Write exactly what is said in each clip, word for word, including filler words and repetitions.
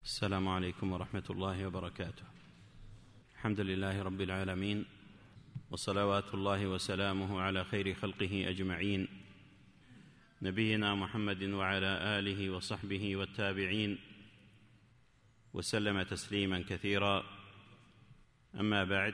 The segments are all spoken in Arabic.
السلام عليكم ورحمة الله وبركاته. الحمد لله رب العالمين، وصلوات الله وسلامه على خير خلقه أجمعين، نبينا محمد وعلى آله وصحبه والتابعين، وسلم تسليما كثيرا. أما بعد،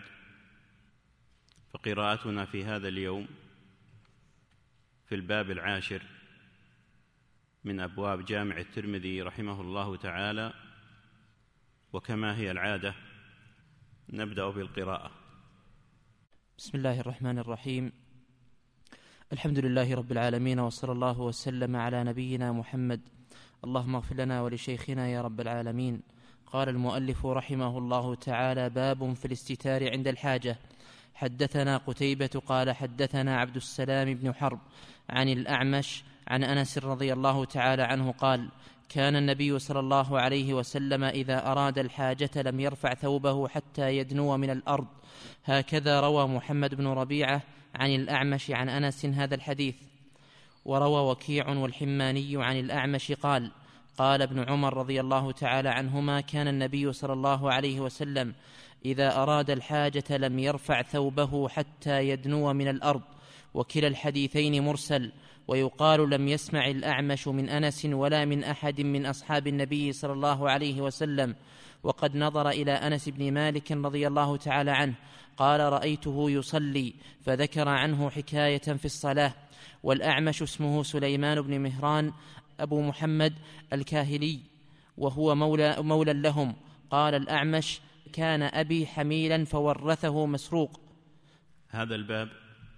فقراءتنا في هذا اليوم في الباب العاشر من أبواب جامع الترمذي رحمه الله تعالى، وكما هي العادة نبدأ بالقراءة. بسم الله الرحمن الرحيم. الحمد لله رب العالمين، وصلى الله وسلم على نبينا محمد. اللهم اغفر لنا ولشيخنا يا رب العالمين. قال المؤلف رحمه الله تعالى: باب في الاستتار عند الحاجة. حدثنا قتيبة قال حدثنا عبد السلام بن حرب عن الأعمش عن أنس رضي الله تعالى عنه قال: كان النبي صلى الله عليه وسلم إذا أراد الحاجة لم يرفع ثوبه حتى يدنو من الأرض. هكذا روى محمد بن ربيعة عن الأعمش عن أنس هذا الحديث. وروى وكيع والحماني عن الأعمش قال: قال ابن عمر رضي الله تعالى عنهما: كان النبي صلى الله عليه وسلم إذا أراد الحاجة لم يرفع ثوبه حتى يدنو من الأرض. وكلا الحديثين مرسل. ويقال لم يسمع الأعمش من أنس ولا من أحد من أصحاب النبي صلى الله عليه وسلم. وقد نظر إلى أنس بن مالك رضي الله تعالى عنه قال: رأيته يصلي، فذكر عنه حكاية في الصلاة. والأعمش اسمه سليمان بن مهران أبو محمد الكاهلي، وهو مولى, مولى لهم. قال الأعمش: كان أبي حميلا فورثه مسروق. هذا الباب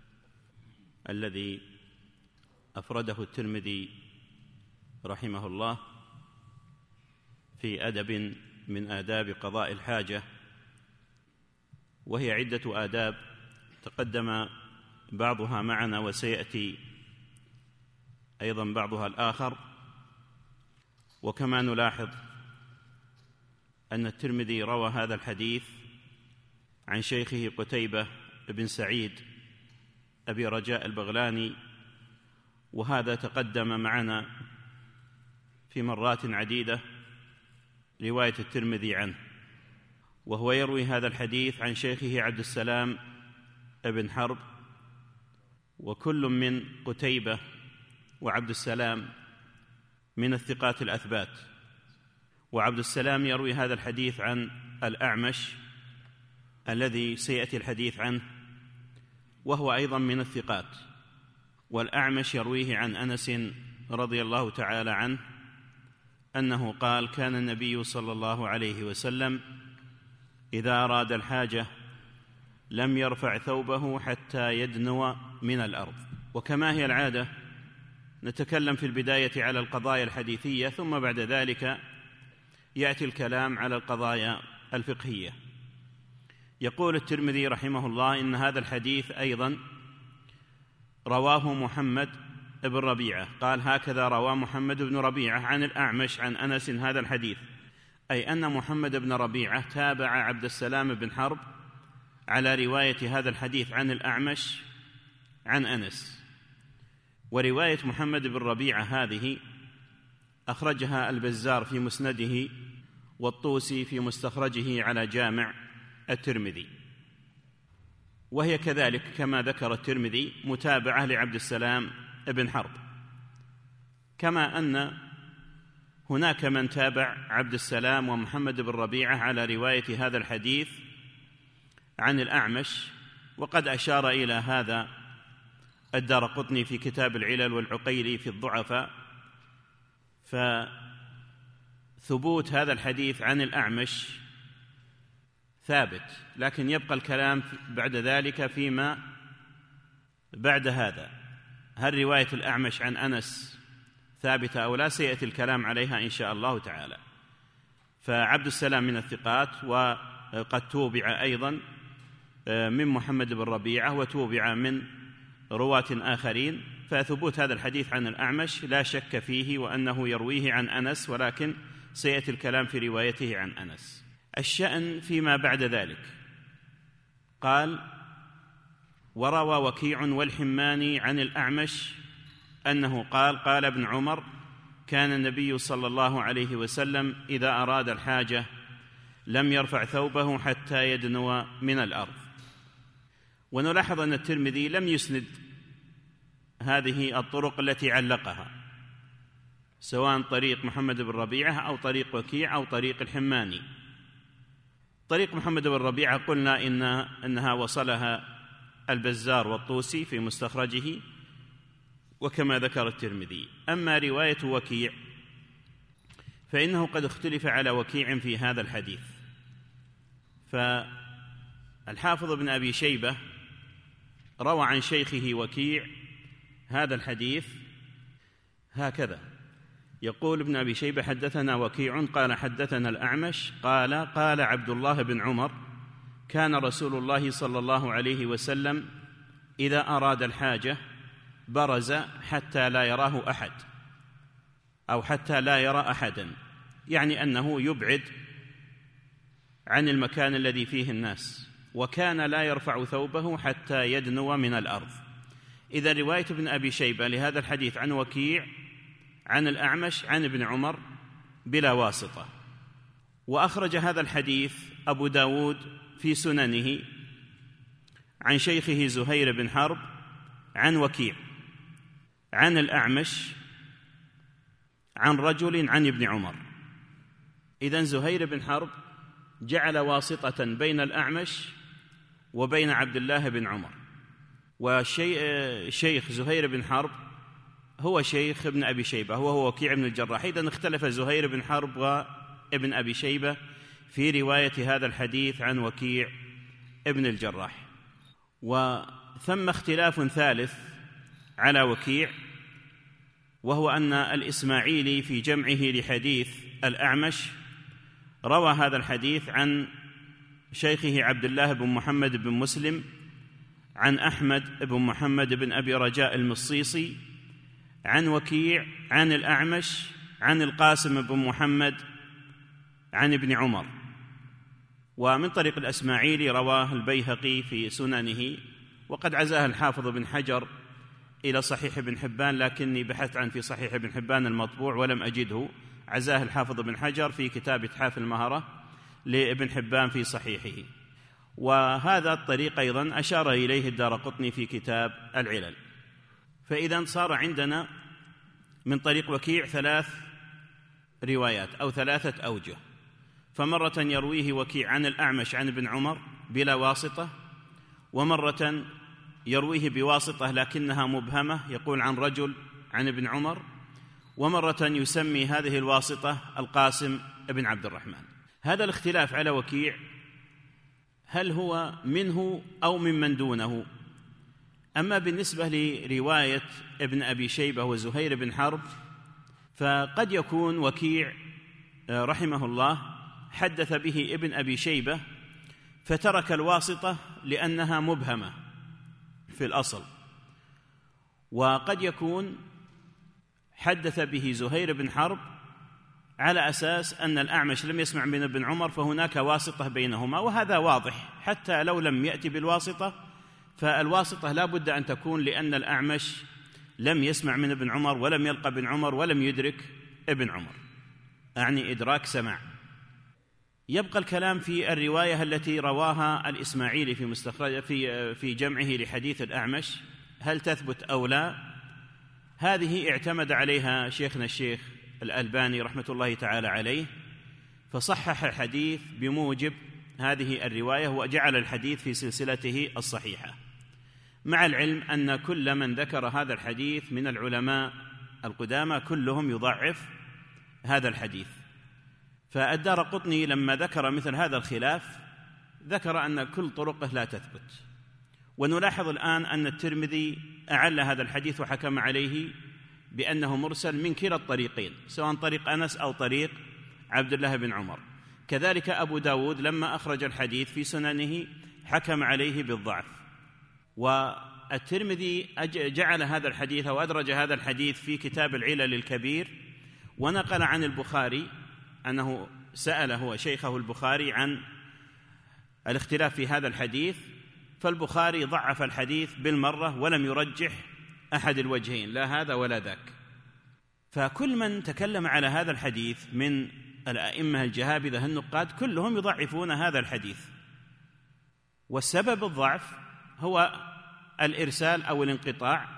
الذي أفرده الترمذي رحمه الله في أدب من آداب قضاء الحاجة، وهي عدة آداب تقدم بعضها معنا وسيأتي أيضا بعضها الآخر. وكما نلاحظ أن الترمذي روى هذا الحديث عن شيخه قتيبة بن سعيد أبي رجاء البغلاني، وهذا تقدم معنا في مرات عديدة رواية الترمذي عنه، وهو يروي هذا الحديث عن شيخه عبد السلام بن حرب. وكل من قتيبة وعبد السلام من الثقات الأثبات، وعبد السلام يروي هذا الحديث عن الأعمش الذي سيأتي الحديث عنه، وهو أيضا من الثقات. والأعمش يرويه عن أنس رضي الله تعالى عنه أنه قال: كان النبي صلى الله عليه وسلم إذا أراد الحاجة لم يرفع ثوبه حتى يدنو من الأرض. وكما هي العادة نتكلم في البداية على القضايا الحديثية، ثم بعد ذلك يأتي الكلام على القضايا الفقهية. يقول الترمذي رحمه الله: إن هذا الحديث أيضا رواه محمد بن ربيعة. قال: هكذا روى محمد بن ربيعة عن الأعمش عن أنس هذا الحديث، أي أن محمد بن ربيعة تابع عبد السلام بن حرب على رواية هذا الحديث عن الأعمش عن أنس. ورواية محمد بن ربيعة هذه أخرجها البزار في مسنده، والطوسي في مستخرجه على جامع الترمذي، وهي كذلك كما ذكر الترمذي متابعة لعبد السلام بن حرب، كما أن هناك من تابع عبد السلام ومحمد بن ربيعة على رواية هذا الحديث عن الأعمش. وقد أشار إلى هذا الدارقطني في كتاب العلل والعقيلي في الضعفاء. فثبوت هذا الحديث عن الأعمش ثابت، لكن يبقى الكلام بعد ذلك فيما بعد هذا: هل رواية الأعمش عن أنس ثابتة أو لا؟ سيأتي الكلام عليها إن شاء الله تعالى. فعبد السلام من الثقات، وقد توبع أيضا من محمد بن ربيعة، وتوبع من رواة آخرين. فثبوت هذا الحديث عن الأعمش لا شك فيه، وأنه يرويه عن أنس، ولكن سيأتي الكلام في روايته عن أنس. الشأن فيما بعد ذلك. قال: وروى وكيع والحماني عن الأعمش أنه قال: قال ابن عمر كان النبي صلى الله عليه وسلم إذا أراد الحاجة لم يرفع ثوبه حتى يدنو من الأرض. ونلاحظ أن الترمذي لم يسند هذه الطرق التي علقها، سواء طريق محمد بن ربيعة أو طريق وكيع أو طريق الحماني. طريق محمد بن ربيعة قلنا إن أنها وصلها البزار والطوسي في مستخرجه وكما ذكر الترمذي. أما رواية وكيع فإنه قد اختلف على وكيع في هذا الحديث، فالحافظ بن أبي شيبة روى عن شيخه وكيع هذا الحديث هكذا، يقول ابن أبي شيبة: حدثنا وكيع قال حدثنا الأعمش قال قال عبد الله بن عمر: كان رسول الله صلى الله عليه وسلم إذا أراد الحاجة برز حتى لا يراه أحد، أو حتى لا يرى أحدا، يعني أنه يبعد عن المكان الذي فيه الناس، وكان لا يرفع ثوبه حتى يدنو من الأرض. إذا رواية ابن أبي شيبة لهذا الحديث عن وكيع عن الأعمش عن ابن عمر بلا واسطة. وأخرج هذا الحديث أبو داود في سننه عن شيخه زهير بن حرب عن وكيع عن الأعمش عن رجل عن ابن عمر. إذن زهير بن حرب جعل واسطة بين الأعمش وبين عبد الله بن عمر. وشيخ زهير بن حرب هو شيخ ابن أبي شيبة وهو وكيع بن الجراح. إذن اختلف زهير بن حرب وابن أبي شيبة في رواية هذا الحديث عن وكيع ابن الجراح. وثم اختلاف ثالث على وكيع، وهو أن الإسماعيلي في جمعه لحديث الأعمش روى هذا الحديث عن شيخه عبد الله بن محمد بن مسلم عن أحمد بن محمد بن أبي رجاء المصيصي عن وكيع عن الأعمش عن القاسم بن محمد عن ابن عمر. ومن طريق الإسماعيلي رواه البيهقي في سننه، وقد عزاه الحافظ بن حجر إلى صحيح ابن حبان، لكني بحثت عن في صحيح ابن حبان المطبوع ولم أجده. عزاه الحافظ بن حجر في كتاب إتحاف المهرة لابن حبان في صحيحه. وهذا الطريق أيضا أشار إليه الدارقطني في كتاب العلل. فإذا صار عندنا من طريق وكيع ثلاث روايات أو ثلاثة أوجه، فمرة يرويه وكيع عن الأعمش عن ابن عمر بلا واسطة، ومرة يرويه بواسطة لكنها مبهمة يقول عن رجل عن ابن عمر، ومرة يسمي هذه الواسطة القاسم ابن عبد الرحمن. هذا الاختلاف على وكيع هل هو منه أو ممن دونه؟ أما بالنسبة لرواية ابن أبي شيبة وزهير بن حرب فقد يكون وكيع رحمه الله حدث به ابن أبي شيبة فترك الواسطة لأنها مبهمة في الأصل، وقد يكون حدث به زهير بن حرب على أساس أن الأعمش لم يسمع من ابن عمر فهناك واسطة بينهما، وهذا واضح حتى لو لم يأتي بالواسطة فالواسطة لا بد أن تكون، لأن الأعمش لم يسمع من ابن عمر ولم يلقى ابن عمر ولم يدرك ابن عمر، أعني إدراك سماع. يبقى الكلام في الرواية التي رواها الإسماعيلي في مستخرج في في جمعه لحديث الأعمش، هل تثبت أو لا؟ هذه اعتمد عليها شيخنا الشيخ الألباني رحمة الله تعالى عليه، فصحح الحديث بموجب هذه الرواية وجعل الحديث في سلسلته الصحيحة، مع العلم أن كل من ذكر هذا الحديث من العلماء القدامى كلهم يضعف هذا الحديث. فالدارقطني لما ذكر مثل هذا الخلاف ذكر أن كل طرقه لا تثبت. ونلاحظ الآن أن الترمذي أعل هذا الحديث وحكم عليه بأنه مرسل من كلا الطريقين، سواء طريق أنس أو طريق عبد الله بن عمر. كذلك أبو داود لما أخرج الحديث في سننه حكم عليه بالضعف. والترمذي جعل هذا الحديث أو أدرج هذا الحديث في كتاب العلل الكبير، ونقل عن البخاري أنه سأل هو شيخه البخاري عن الاختلاف في هذا الحديث، فالبخاري ضعف الحديث بالمرة ولم يرجح أحد الوجهين، لا هذا ولا ذاك. فكل من تكلم على هذا الحديث من الأئمة الجهابذة النقاد كلهم يضعفون هذا الحديث، والسبب الضعف هو الإرسال أو الانقطاع.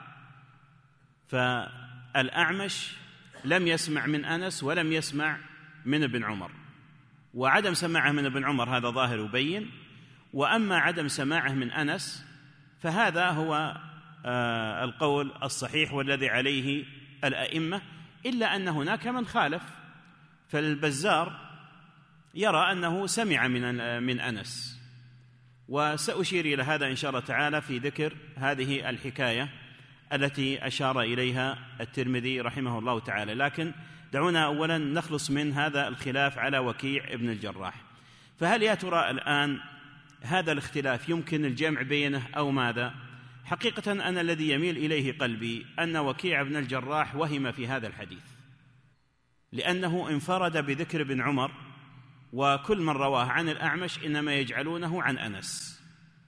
فالأعمش لم يسمع من أنس ولم يسمع من ابن عمر، وعدم سماعه من ابن عمر هذا ظاهر وبين، وأما عدم سماعه من أنس فهذا هو آه القول الصحيح والذي عليه الأئمة، إلا أن هناك من خالف. فالبزار يرى أنه سمع من من أنس، وسأشير إلى هذا إن شاء الله تعالى في ذكر هذه الحكاية التي أشار إليها الترمذي رحمه الله تعالى. لكن دعونا أولا نخلص من هذا الخلاف على وكيع ابن الجراح. فهل يا ترى الآن هذا الاختلاف يمكن الجمع بينه أو ماذا؟ حقيقة أنا الذي يميل إليه قلبي أن وكيع ابن الجراح وهم في هذا الحديث، لأنه انفرد بذكر ابن عمر، وكل من رواه عن الأعمش إنما يجعلونه عن أنس.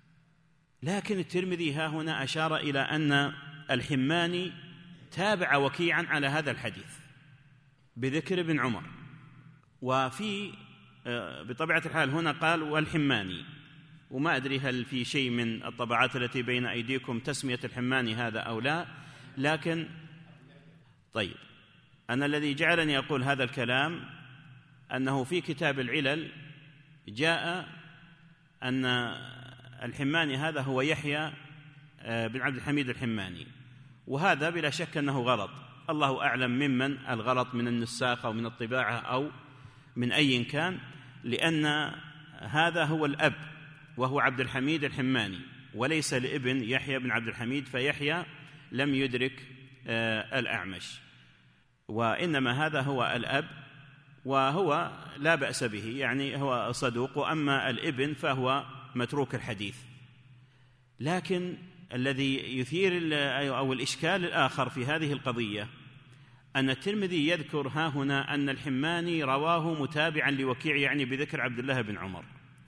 لكن الترمذي ها هنا أشار إلى أن الحماني تابع وكيعا على هذا الحديث بذكر ابن عمر، وفي بطبيعة الحال هنا قال والحماني، وما أدري هل في شيء من الطبعات التي بين أيديكم تسمية الحماني هذا أو لا، لكن طيب أنا الذي جعلني أقول هذا الكلام أنه في كتاب العلل جاء أن الحماني هذا هو يحيى بن عبد الحميد الحماني، وهذا بلا شك أنه غلط. الله أعلم ممن الغلط، من النساخ أو من الطباعة أو من أي كان، لأن هذا هو الأب وهو عبد الحميد الحماني، وليس لابن يحيى بن عبد الحميد، فيحيى لم يدرك الأعمش، وإنما هذا هو الأب، وهو لا بأس به، يعني هو صدوق، وأما الابن فهو متروك الحديث. لكن الذي يثير أو الإشكال الآخر في هذه القضية أن الترمذي يذكر ها هنا أن الحماني رواه متابعا لوكيع، يعني بذكر عبد الله بن عمر،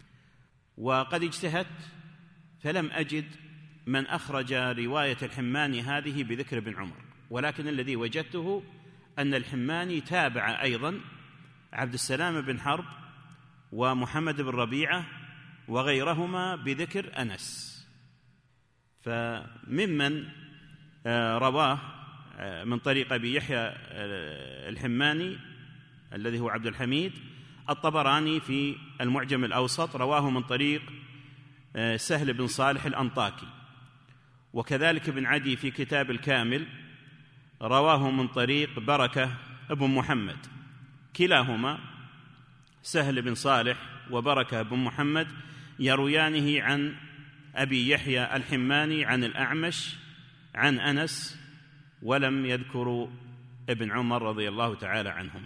وقد اجتهدت فلم أجد من أخرج رواية الحماني هذه بذكر ابن عمر، ولكن الذي وجدته أن الحماني تابع أيضا عبد السلام بن حرب ومحمد بن ربيعة وغيرهما بذكر أنس. فممن رواه من طريق أبي يحيى الحماني الذي هو عبد الحميد الطبراني في المعجم الأوسط، رواه من طريق سهل بن صالح الأنطاكي، وكذلك ابن عدي في كتاب الكامل رواه من طريق بركة بن محمد، كلاهما سهل بن صالح وبركة بن محمد يرويانه عن أبي يحيى الحماني عن الأعمش عن أنس، ولم يذكروا ابن عمر رضي الله تعالى عنهما.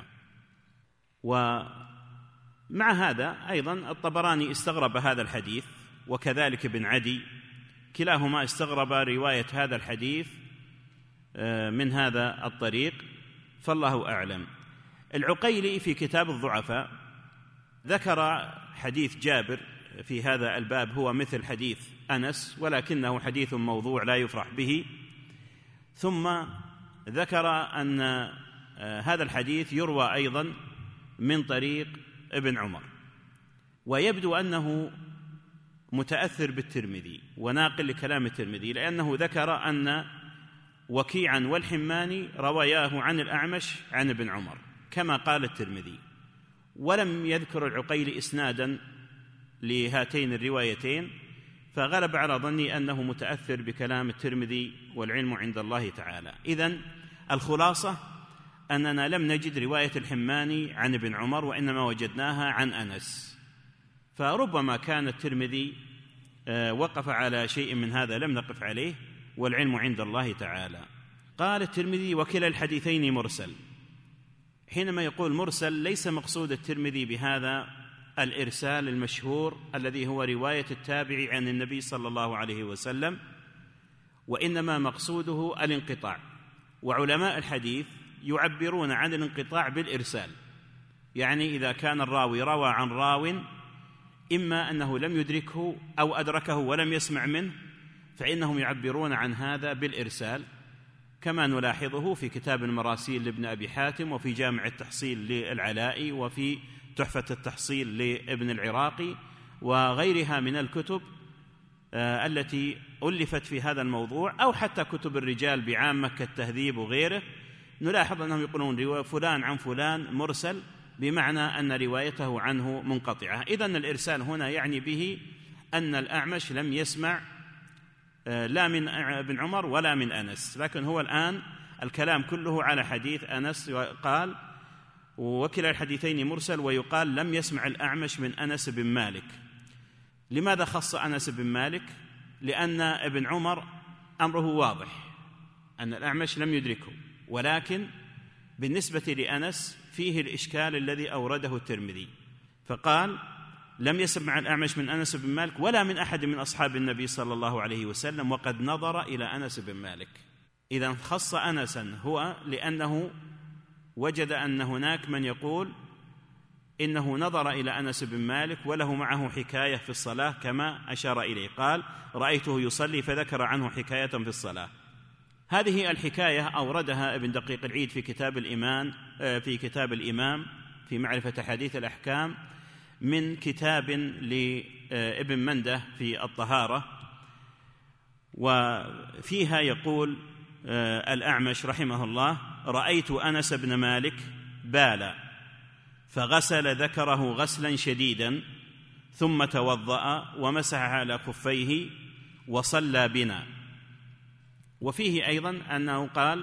ومع هذا أيضا الطبراني استغرب هذا الحديث، وكذلك ابن عدي، كلاهما استغرب رواية هذا الحديث من هذا الطريق، فالله أعلم. العقيلي في كتاب الضعفاء ذكر حديث جابر في هذا الباب هو مثل حديث أنس، ولكنه حديث موضوع لا يفرح به، ثم ذكر أن هذا الحديث يروى أيضا من طريق ابن عمر، ويبدو أنه متأثر بالترمذي وناقل لكلام الترمذي، لأنه ذكر أن وكيعا والحماني رواياه عن الأعمش عن ابن عمر كما قال الترمذي، ولم يذكر العقيلي إسنادا لهاتين الروايتين، فغلب على ظني أنه متأثر بكلام الترمذي، والعلم عند الله تعالى. إذن الخلاصة أننا لم نجد رواية الحماني عن ابن عمر، وإنما وجدناها عن أنس، فربما كان الترمذي وقف على شيء من هذا لم نقف عليه، والعلم عند الله تعالى. قال الترمذي وكلا الحديثين مرسل. حينما يقول مرسل ليس مقصود الترمذي بهذا الإرسال المشهور الذي هو رواية التابع عن النبي صلى الله عليه وسلم، وإنما مقصوده الانقطاع. وعلماء الحديث يعبرون عن الانقطاع بالإرسال، يعني إذا كان الراوي روى عن راو إما أنه لم يدركه أو أدركه ولم يسمع منه، فإنهم يعبرون عن هذا بالإرسال، كما نلاحظه في كتاب المراسيل لابن أبي حاتم، وفي جامع التحصيل للعلائي، وفي تحفة التحصيل لابن العراقي، وغيرها من الكتب التي ألفت في هذا الموضوع، أو حتى كتب الرجال بعامة كالتهذيب وغيره. نلاحظ أنهم يقولون فلان عن فلان مرسل، بمعنى أن روايته عنه منقطعة. إذن الإرسال هنا يعني به أن الأعمش لم يسمع لا من ابن عمر ولا من أنس، لكن هو الآن الكلام كله على حديث أنس، قال وكلا الحديثين مرسل، ويقال لم يسمع الأعمش من أنس بن مالك. لماذا خص أنس بن مالك؟ لأن ابن عمر أمره واضح أن الأعمش لم يدركه، ولكن بالنسبة لأنس فيه الإشكال الذي أورده الترمذي، فقال لم يسمع الأعمش من أنس بن مالك ولا من أحد من أصحاب النبي صلى الله عليه وسلم، وقد نظر إلى أنس بن مالك. إذن خص أنسا هو لأنه وجد أن هناك من يقول إنه نظر إلى أنس بن مالك وله معه حكاية في الصلاة كما أشار إليه، قال رأيته يصلي فذكر عنه حكاية في الصلاة. هذه الحكاية أوردها ابن دقيق العيد في كتاب الإيمان في كتاب الإمام في معرفة حديث الأحكام، من كتاب لابن منده في الطهارة، وفيها يقول الأعمش رحمه الله: رأيت أنس بن مالك بال فغسل ذكره غسلا شديدا ثم توضأ ومسح على خفيه وصلى بنا. وفيه أيضا أنه قال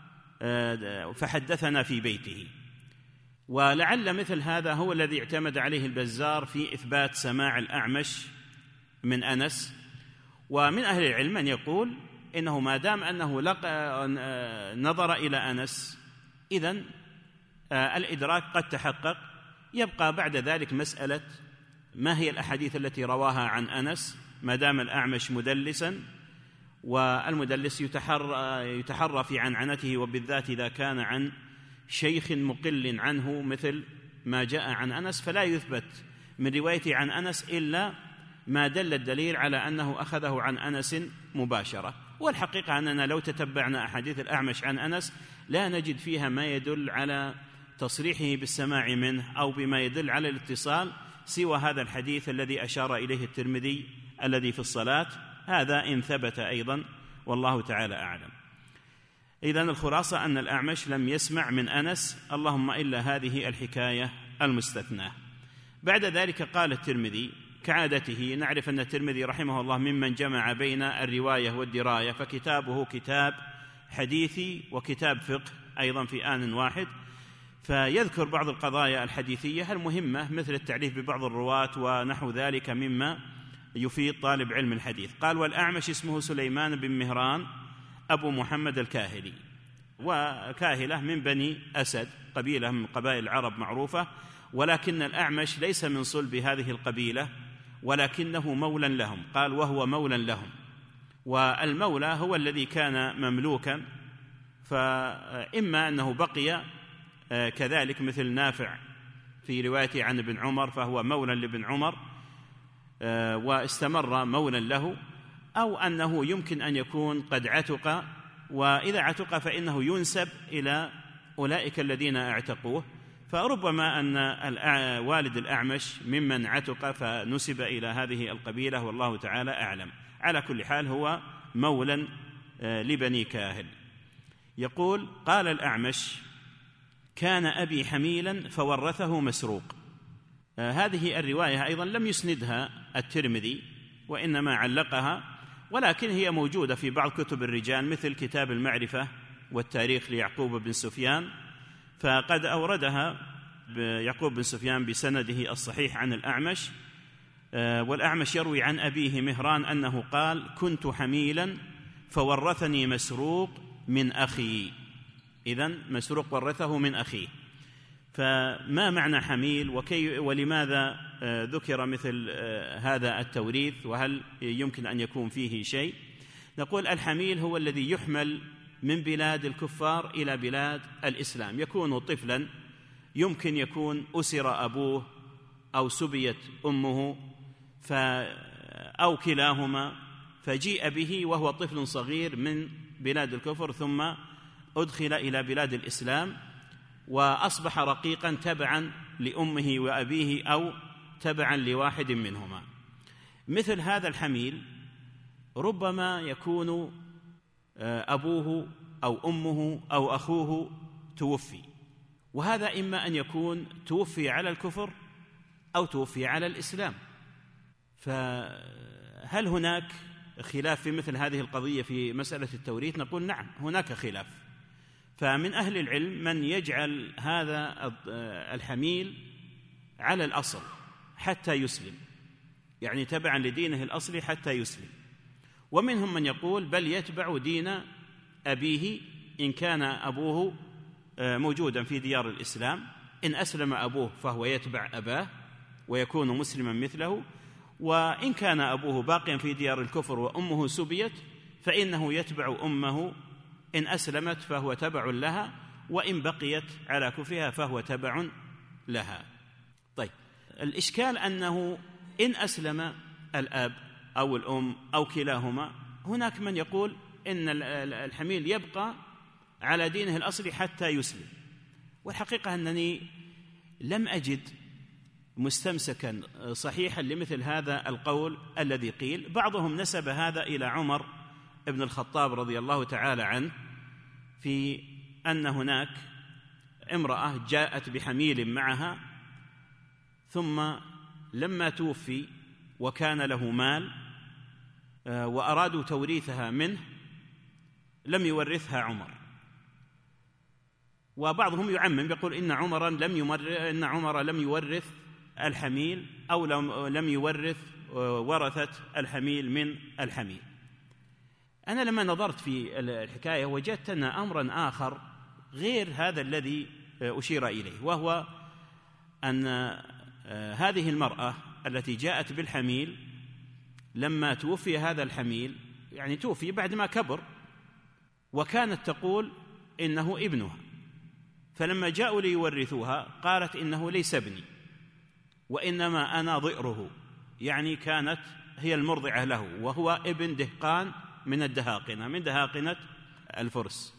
فحدثنا في بيته. ولعل مثل هذا هو الذي اعتمد عليه البزار في إثبات سماع الأعمش من أنس. ومن أهل العلم من يقول إنه ما دام أنه لقى نظر إلى أنس إذن الإدراك قد تحقق، يبقى بعد ذلك مسألة ما هي الأحاديث التي رواها عن أنس، ما دام الأعمش مدلسا، والمدلس يتحرى, يتحرى في عنعنته، وبالذات إذا كان عن شيخ مقل عنه مثل ما جاء عن أنس، فلا يثبت من روايته عن أنس إلا ما دل الدليل على أنه أخذه عن أنس مباشرة. والحقيقة أننا لو تتبعنا أحاديث الأعمش عن أنس لا نجد فيها ما يدل على تصريحه بالسماع منه أو بما يدل على الاتصال، سوى هذا الحديث الذي أشار إليه الترمذي الذي في الصلاة، هذا إن ثبت أيضا، والله تعالى أعلم. إذن الخلاصة أن الأعمش لم يسمع من أنس، اللهم إلا هذه الحكاية المستثناة. بعد ذلك قال الترمذي كعادته، نعرف أن الترمذي رحمه الله ممن جمع بين الرواية والدراية، فكتابه كتاب حديثي وكتاب فقه أيضا في آن واحد، فيذكر بعض القضايا الحديثية المهمة مثل التعريف ببعض الرواة ونحو ذلك مما يفيد طالب علم الحديث. قال: والأعمش اسمه سليمان بن مهران أبو محمد الكاهلي، وكاهلة من بني أسد، قبيلة من قبائل العرب معروفة، ولكن الأعمش ليس من صلب هذه القبيلة، ولكنه مولى لهم. قال: وهو مولى لهم، والمولى هو الذي كان مملوكا، فإما أنه بقي كذلك مثل نافع في روايته عن ابن عمر فهو مولى لابن عمر واستمر مولى له، أو أنه يمكن أن يكون قد عتق، وإذا عتق فإنه ينسب إلى أولئك الذين اعتقوه، فربما أن والد الأعمش ممن عتق فنسب إلى هذه القبيلة، والله تعالى أعلم. على كل حال هو مولى لبني كاهل. يقول: قال الأعمش: كان أبي حميلا فورثه مسروق. آه هذه الرواية أيضا لم يسندها الترمذي، وإنما علقها، ولكن هي موجودة في بعض كتب الرجال مثل كتاب المعرفة والتاريخ ليعقوب بن سفيان، فقد أوردها يعقوب بن سفيان بسنده الصحيح عن الأعمش. آه والأعمش يروي عن أبيه مهران أنه قال: كنت حميلا فورثني مسروق من أخي. إذن مسروق ورثه من أخيه. فما معنى حميل وكي ولماذا ذكر مثل هذا التوريث، وهل يمكن أن يكون فيه شيء؟ نقول: الحميل هو الذي يحمل من بلاد الكفار إلى بلاد الإسلام، يكون طفلا، يمكن يكون أسر أبوه أو سبيت أمه أو كلاهما، فجيء به وهو طفل صغير من بلاد الكفر ثم أدخل إلى بلاد الإسلام وأصبح رقيقا تبعا لأمه وأبيه أو تبعا لواحد منهما. مثل هذا الحميل ربما يكون أبوه أو أمه أو أخوه توفي، وهذا إما أن يكون توفي على الكفر أو توفي على الإسلام. فهل هناك خلاف في مثل هذه القضية في مسألة التوريث؟ نقول نعم، هناك خلاف. فمن أهل العلم من يجعل هذا الحميل على الأصل حتى يسلم، يعني تبعا لدينه الأصلي حتى يسلم، ومنهم من يقول بل يتبع دين أبيه إن كان أبوه موجودا في ديار الإسلام، إن أسلم أبوه فهو يتبع أباه ويكون مسلما مثله، وإن كان أبوه باقيا في ديار الكفر وأمه سبيت فإنه يتبع أمه، إن أسلمت فهو تبع لها، وإن بقيت على كفرها فهو تبع لها. طيب، الإشكال أنه إن أسلم الأب أو الأم أو كلاهما، هناك من يقول إن الحميل يبقى على دينه الأصلي حتى يسلم، والحقيقة أنني لم أجد مستمسكا صحيحا لمثل هذا القول الذي قيل. بعضهم نسب هذا إلى عمر ابن الخطاب رضي الله تعالى عنه، في أن هناك امرأة جاءت بحميل معها، ثم لما توفي وكان له مال وأرادوا توريثها منه لم يورثها عمر. وبعضهم يعمم يقول إن عمر لم يمر إن عمر لم يورث الحميل أو لم يورث ورثة الحميل من الحميل. أنا لما نظرت في الحكاية وجدت أن أمرا آخر غير هذا الذي أشير إليه، وهو أن هذه المرأة التي جاءت بالحميل لما توفي هذا الحميل، يعني توفي بعد ما كبر، وكانت تقول إنه ابنها، فلما جاءوا ليورثوها قالت إنه ليس ابني وإنما أنا ضئره، يعني كانت هي المرضعة له، وهو ابن دهقان من الدهاقنة من دهاقنة الفرس.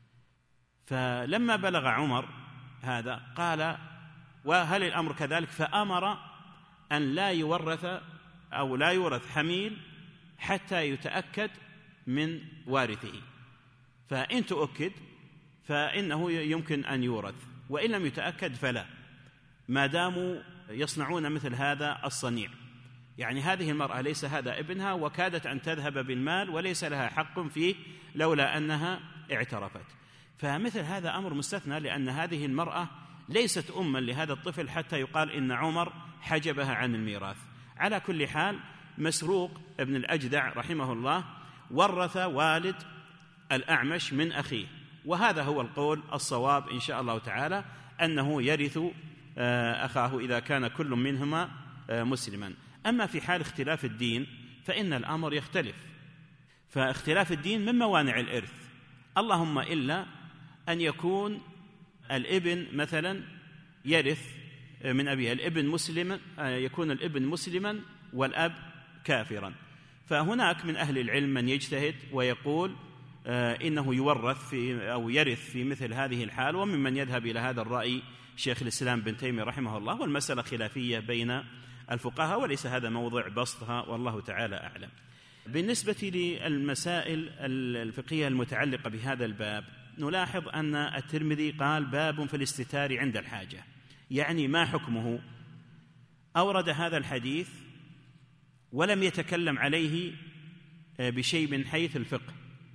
فلما بلغ عمر هذا قال وهل الأمر كذلك؟ فأمر أن لا يورث أو لا يورث حميل حتى يتأكد من وارثه، فإن تؤكد فإنه يمكن أن يورث، وإن لم يتأكد فلا، ما داموا يصنعون مثل هذا الصنيع. يعني هذه المرأة ليس هذا ابنها، وكادت أن تذهب بالمال وليس لها حق فيه لولا أنها اعترفت. فمثل هذا أمر مستثنى، لأن هذه المرأة ليست أما لهذا الطفل حتى يقال إن عمر حجبها عن الميراث. على كل حال، مسروق ابن الأجدع رحمه الله ورث والد الأعمش من أخيه، وهذا هو القول الصواب إن شاء الله تعالى، أنه يرث أخاه إذا كان كل منهما مسلما. أما في حال اختلاف الدين فإن الأمر يختلف، فاختلاف الدين من موانع الإرث، اللهم إلا أن يكون الابن مثلا يرث من أبيه، الابن مسلما يكون الابن مسلما والأب كافرا، فهناك من أهل العلم من يجتهد ويقول إنه يورث في أو يرث في مثل هذه الحال، وممن يذهب إلى هذا الرأي شيخ الإسلام بن تيمية رحمه الله، والمسألة خلافية بين الفقهاء وليس هذا موضع بسطها، والله تعالى أعلم. بالنسبة للمسائل الفقهية المتعلقة بهذا الباب، نلاحظ أن الترمذي قال باب في الاستتار عند الحاجة، يعني ما حكمه؟ أورد هذا الحديث ولم يتكلم عليه بشيء من حيث الفقه،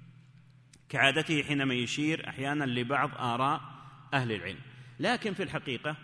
كعادته حينما يشير أحيانا لبعض آراء أهل العلم، لكن في الحقيقة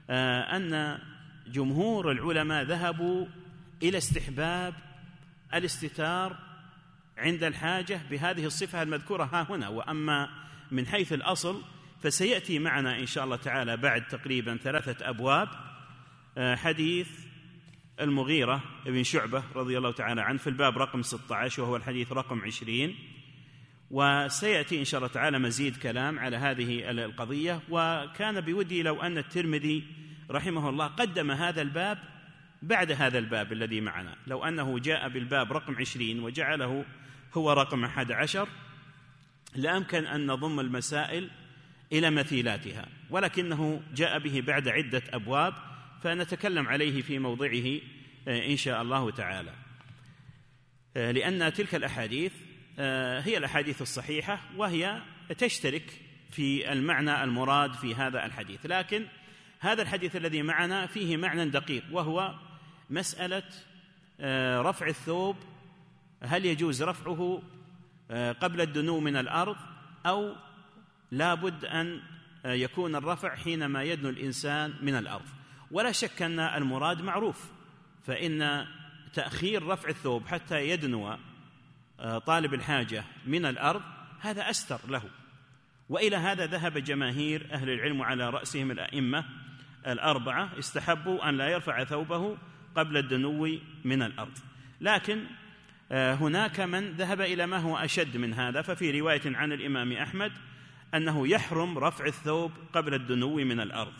أن جمهور العلماء ذهبوا إلى استحباب الاستتار عند الحاجة بهذه الصفة المذكورة ها هنا. وأما من حيث الأصل فسيأتي معنا إن شاء الله تعالى بعد تقريبا ثلاثة أبواب حديث المغيرة بن شعبة رضي الله تعالى عنه في الباب رقم ستة عشر، وهو الحديث رقم عشرين، وسيأتي إن شاء الله تعالى مزيد كلام على هذه القضية. وكان بودي لو أن الترمذي رحمه الله قدم هذا الباب بعد هذا الباب الذي معنا، لو أنه جاء بالباب رقم عشرين وجعله هو رقم أحد عشر لأمكن أن نضم المسائل إلى مثيلاتها، ولكنه جاء به بعد عدة أبواب فنتكلم عليه في موضعه إن شاء الله تعالى، لأن تلك الأحاديث هي الأحاديث الصحيحة وهي تشترك في المعنى المراد في هذا الحديث. لكن هذا الحديث الذي معنا فيه معنى دقيق، وهو مسألة رفع الثوب، هل يجوز رفعه قبل الدنو من الأرض أو لا بد أن يكون الرفع حينما يدنو الإنسان من الأرض؟ ولا شك أن المراد معروف، فإن تأخير رفع الثوب حتى يدنو طالب الحاجة من الأرض هذا أستر له، وإلى هذا ذهب جماهير أهل العلم على رأسهم الأئمة الأربعة، استحبوا أن لا يرفع ثوبه قبل الدنو من الأرض. لكن هناك من ذهب إلى ما هو أشد من هذا، ففي رواية عن الإمام أحمد أنه يحرم رفع الثوب قبل الدنو من الأرض.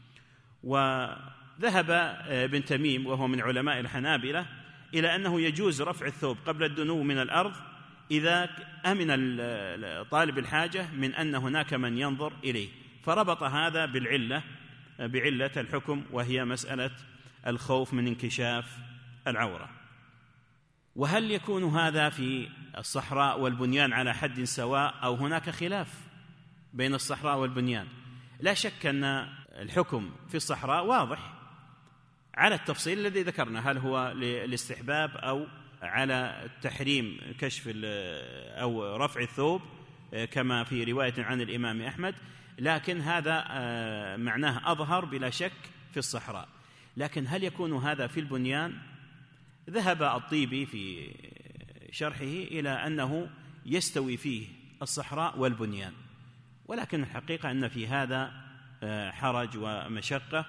وذهب ابن تميم وهو من علماء الحنابلة إلى أنه يجوز رفع الثوب قبل الدنو من الأرض إذا أمن طالب الحاجة من أن هناك من ينظر إليه، فربط هذا بالعلة بعلة الحكم، وهي مسألة الخوف من انكشاف العورة. وهل يكون هذا في الصحراء والبنيان على حد سواء أو هناك خلاف بين الصحراء والبنيان؟ لا شك أن الحكم في الصحراء واضح على التفصيل الذي ذكرنا، هل هو للاستحباب أو على التحريم كشف أو رفع الثوب كما في رواية عن الإمام أحمد، لكن هذا معناه أظهر بلا شك في الصحراء. لكن هل يكون هذا في البنيان؟ ذهب الطيبي في شرحه إلى أنه يستوي فيه الصحراء والبنيان، ولكن الحقيقة أن في هذا حرج ومشقة،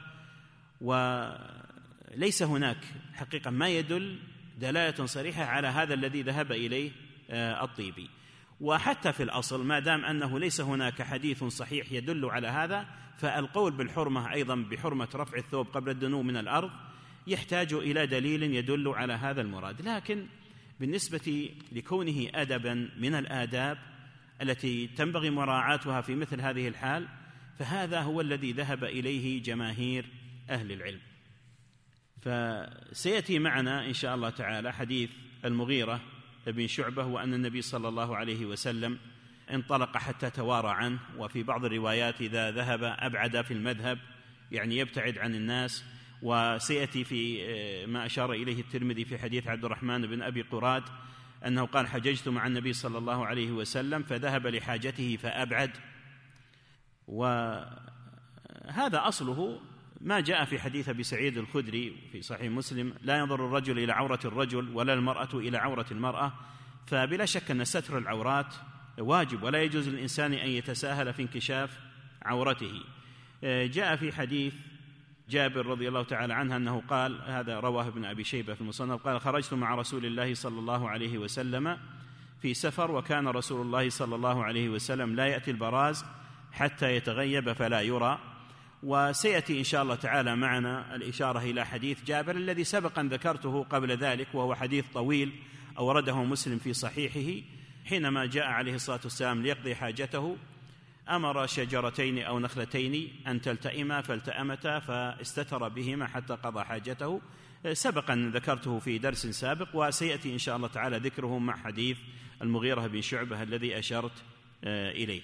وليس هناك حقيقة ما يدل دلالة صريحة على هذا الذي ذهب إليه الطيبي. وحتى في الأصل ما دام أنه ليس هناك حديث صحيح يدل على هذا، فالقول بالحرمة أيضا بحرمة رفع الثوب قبل الدنو من الأرض يحتاج إلى دليل يدل على هذا المراد. لكن بالنسبة لكونه أدبا من الآداب التي تنبغي مراعاتها في مثل هذه الحال، فهذا هو الذي ذهب إليه جماهير أهل العلم. فسيأتي معنا إن شاء الله تعالى حديث المغيرة بن شعبة، وأن النبي صلى الله عليه وسلم انطلق حتى توارى عنه، وفي بعض الروايات إذا ذهب أبعد في المذهب، يعني يبتعد عن الناس. وسيأتي في ما أشار إليه الترمذي في حديث عبد الرحمن بن أبي قراد أنه قال: حججت مع النبي صلى الله عليه وسلم فذهب لحاجته فأبعد. وهذا أصله ما جاء في حديث أبي سعيد الخدري في صحيح مسلم: لا ينظر الرجل إلى عورة الرجل ولا المرأة إلى عورة المرأة. فبلا شك أن ستر العورات واجب، ولا يجوز للإنسان أن يتساهل في انكشاف عورته. جاء في حديث جابر رضي الله تعالى عنه أنه قال، هذا رواه ابن أبي شيبة في المصنف، قال: خرجت مع رسول الله صلى الله عليه وسلم في سفر، وكان رسول الله صلى الله عليه وسلم لا يأتي البراز حتى يتغيب فلا يرى. وسيأتي إن شاء الله تعالى معنا الإشارة إلى حديث جابر الذي سبقا ذكرته قبل ذلك، وهو حديث طويل أورده مسلم في صحيحه، حينما جاء عليه الصلاة والسلام ليقضي حاجته أمر شجرتين أو نخلتين أن تلتئما فالتأمتا فاستتر بهما حتى قضى حاجته. سبقا ذكرته في درس سابق، وسيأتي إن شاء الله تعالى ذكره مع حديث المغيرة بن شعبة الذي أشرت إليه.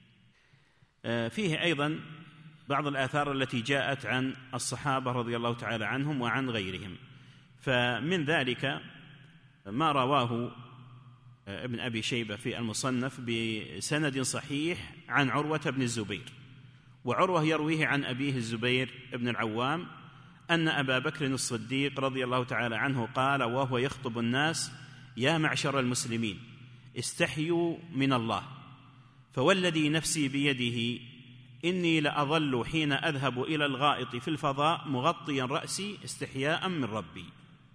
فيه أيضا بعض الآثار التي جاءت عن الصحابة رضي الله تعالى عنهم وعن غيرهم، فمن ذلك ما رواه ابن أبي شيبة في المصنف بسند صحيح عن عروة بن الزبير، وعروة يرويه عن أبيه الزبير بن العوام أن أبا بكر الصديق رضي الله تعالى عنه قال وهو يخطب الناس: يا معشر المسلمين استحيوا من الله، فوالذي نفسي بيده إني لأظل حين أذهب إلى الغائط في الفضاء مغطيا رأسي استحياء من ربي.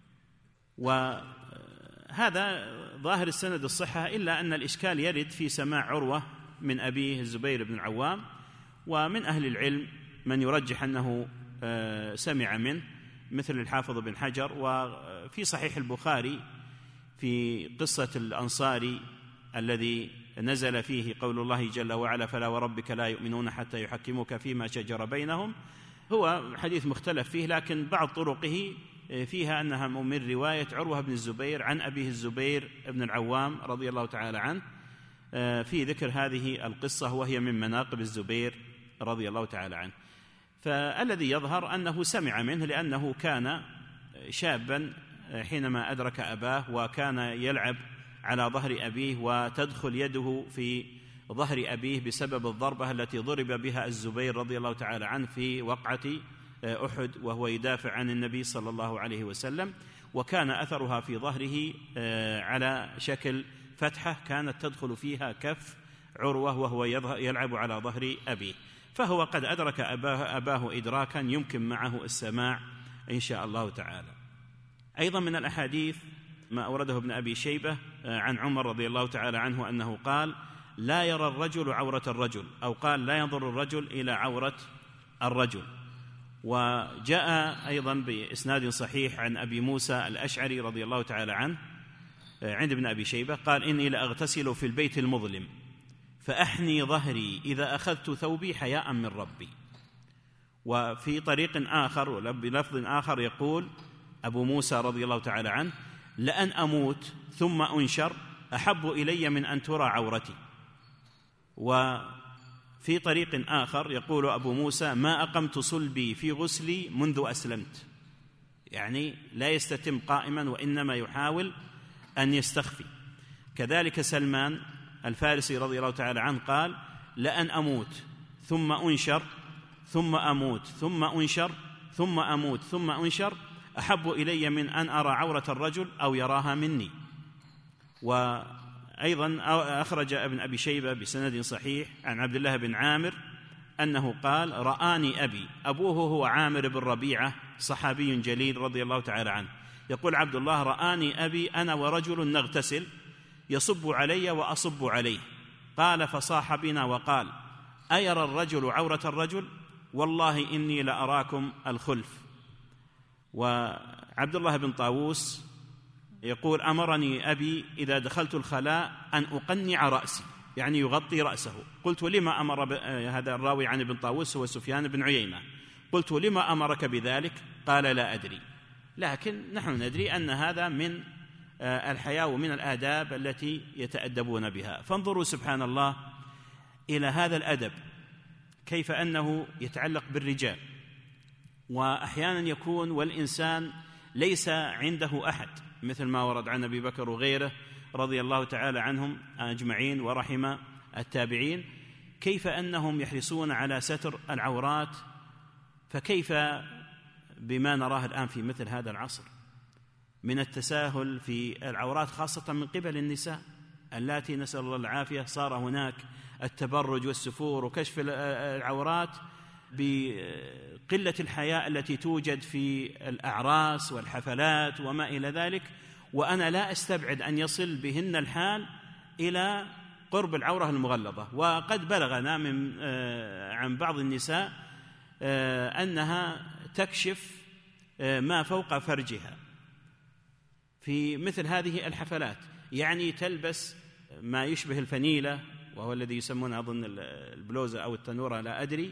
وهذا ظاهر السند الصحة، إلا أن الإشكال يرد في سماع عروة من أبيه الزبير بن العوام، ومن أهل العلم من يرجح أنه سمع منه مثل الحافظ بن حجر. وفي صحيح البخاري في قصة الأنصاري الذي نزل فيه قول الله جل وعلا فلا وربك لا يؤمنون حتى يحكموك فيما شجر بينهم، هو حديث مختلف فيه، لكن بعض طرقه فيها أنها من رواية عروة بن الزبير عن أبيه الزبير بن العوام رضي الله تعالى عنه في ذكر هذه القصة، وهي من مناقب الزبير رضي الله تعالى عنه. فالذي يظهر أنه سمع منه، لأنه كان شابا حينما أدرك أباه، وكان يلعب على ظهر أبيه وتدخل يده في ظهر أبيه بسبب الضربة التي ضرب بها الزبير رضي الله تعالى عنه في وقعة أحد وهو يدافع عن النبي صلى الله عليه وسلم، وكان أثرها في ظهره على شكل فتحة كانت تدخل فيها كف عروة وهو يلعب على ظهر أبيه، فهو قد أدرك أباه, أباه إدراكا يمكن معه السماع إن شاء الله تعالى. أيضا من الأحاديث ما أورده ابن أبي شيبة عن عمر رضي الله تعالى عنه أنه قال لا يرى الرجل عورة الرجل، أو قال لا ينظر الرجل إلى عورة الرجل. وجاء أيضا بإسناد صحيح عن أبي موسى الأشعري رضي الله تعالى عنه عند ابن أبي شيبة قال إني لأغتسل في البيت المظلم فأحني ظهري إذا أخذت ثوبي حياء من ربي. وفي طريق آخر بلفظ آخر يقول أبو موسى رضي الله تعالى عنه لأن أموت ثم أنشر أحب إلي من أن ترى عورتي. وفي طريق آخر يقول أبو موسى ما أقمت صلبي في غسلي منذ أسلمت، يعني لا يستتم قائما وإنما يحاول أن يستخفي. كذلك سلمان الفارسي رضي الله تعالى عنه قال لأن أموت ثم أنشر ثم أموت ثم أنشر ثم أموت ثم أنشر أحب إلي من أن أرى عورة الرجل أو يراها مني. وأيضا أخرج ابن أبي شيبة بسند صحيح عن عبد الله بن عامر أنه قال رآني أبي، أبوه هو عامر بن ربيعة صحابي جليل رضي الله تعالى عنه، يقول عبد الله رآني أبي أنا ورجل نغتسل يصب علي وأصب عليه، قال فصاح بنا وقال أيرى الرجل عورة الرجل؟ والله إني لأراكم الخلف. وعبد الله بن طاووس يقول أمرني أبي إذا دخلت الخلاء أن أقنع رأسي، يعني يغطي رأسه. قلت لما أمر هذا الراوي عن ابن طاووس هو سفيان بن عيينة، قلت لما أمرك بذلك؟ قال لا أدري، لكن نحن ندري أن هذا من الحياة ومن الآداب التي يتأدبون بها. فانظروا سبحان الله إلى هذا الأدب كيف أنه يتعلق بالرجال، وأحيانا يكون والإنسان ليس عنده أحد، مثل ما ورد عن أبي بكر وغيره رضي الله تعالى عنهم أجمعين ورحم التابعين، كيف أنهم يحرصون على ستر العورات. فكيف بما نراه الآن في مثل هذا العصر من التساهل في العورات، خاصة من قبل النساء اللاتي نسأل الله العافية صار هناك التبرج والسفور وكشف العورات بقلة الحياء التي توجد في الأعراس والحفلات وما إلى ذلك. وأنا لا أستبعد أن يصل بهن الحال إلى قرب العورة المغلظة. وقد بلغنا من عن بعض النساء أنها تكشف ما فوق فرجها في مثل هذه الحفلات، يعني تلبس ما يشبه الفنيلة وهو الذي يسمونه أظن البلوزة أو التنورة لا أدري،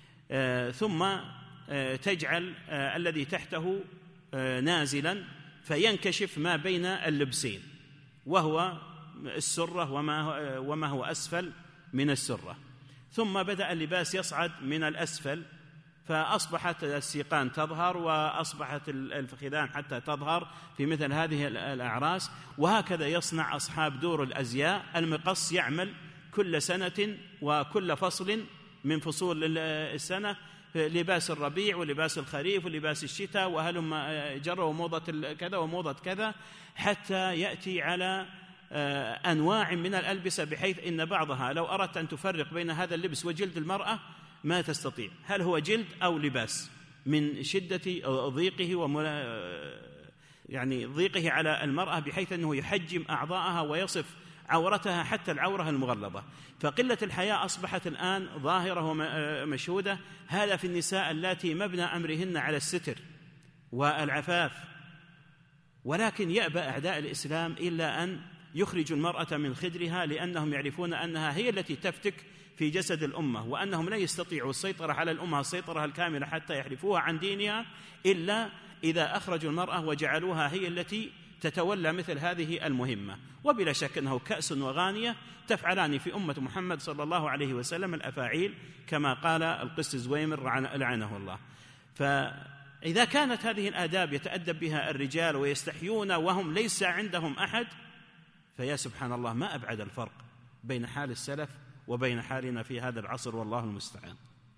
ثم تجعل الذي تحته نازلا فينكشف ما بين اللبسين وهو السرة وما وما هو أسفل من السرة. ثم بدأ اللباس يصعد من الأسفل فأصبحت السيقان تظهر وأصبحت الفخذان حتى تظهر في مثل هذه الأعراس. وهكذا يصنع أصحاب دور الأزياء. المقص يعمل كل سنة وكل فصل من فصول السنة لباس الربيع ولباس الخريف ولباس الشتاء وهلم جرى وموضة كذا وموضة كذا، حتى يأتي على أنواع من الألبسة بحيث إن بعضها لو أردت أن تفرق بين هذا اللبس وجلد المرأة ما تستطيع، هل هو جلد أو لباس، من شدة ضيقه وملا يعني ضيقه على المرأة بحيث أنه يحجم أعضاءها ويصف عورتها حتى العورة المغلظة. فقلة الحياء أصبحت الآن ظاهرة ومشهودة. هذا في النساء اللاتي مبنى أمرهن على الستر والعفاف، ولكن يأبى أعداء الإسلام إلا أن يخرج المرأة من خدرها لأنهم يعرفون أنها هي التي تفتك في جسد الأمة، وأنهم لا يستطيعوا السيطرة على الأمة السيطرة الكاملة حتى يحرفوها عن دينها إلا إذا أخرجوا المرأة وجعلوها هي التي تتولى مثل هذه المهمة. وبلا شك أنه كأس وغانية تفعلان في أمة محمد صلى الله عليه وسلم الأفاعيل كما قال القس زويمر لعنه الله. فإذا كانت هذه الآداب يتأدب بها الرجال ويستحيون وهم ليس عندهم أحد، فيا سبحان الله ما أبعد الفرق بين حال السلف وبين حالنا في هذا العصر، والله المستعان.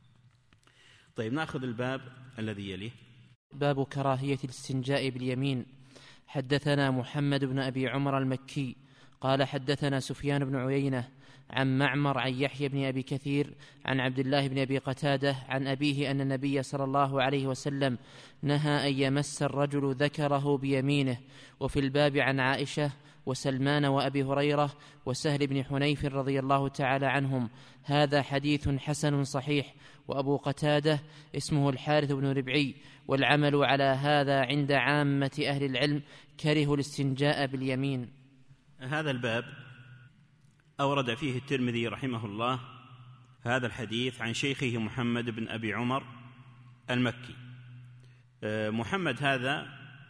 طيب، نأخذ الباب الذي يليه. باب كراهية الاستنجاء باليمين. حدثنا محمد بن أبي عمر المكي قال حدثنا سفيان بن عيينة عن معمر عن يحيى بن أبي كثير عن عبد الله بن أبي قتادة عن أبيه أن النبي صلى الله عليه وسلم نهى أن يمس الرجل ذكره بيمينه. وفي الباب عن عائشة وسلمان وأبي هريرة وسهل بن حنيف رضي الله تعالى عنهم. هذا حديث حسن صحيح. وأبو قتادة اسمه الحارث بن ربعي، والعمل على هذا عند عامة أهل العلم كرهوا الاستنجاء باليمين. هذا الباب أورد فيه الترمذي رحمه الله هذا الحديث عن شيخه محمد بن أبي عمر المكي. محمد هذا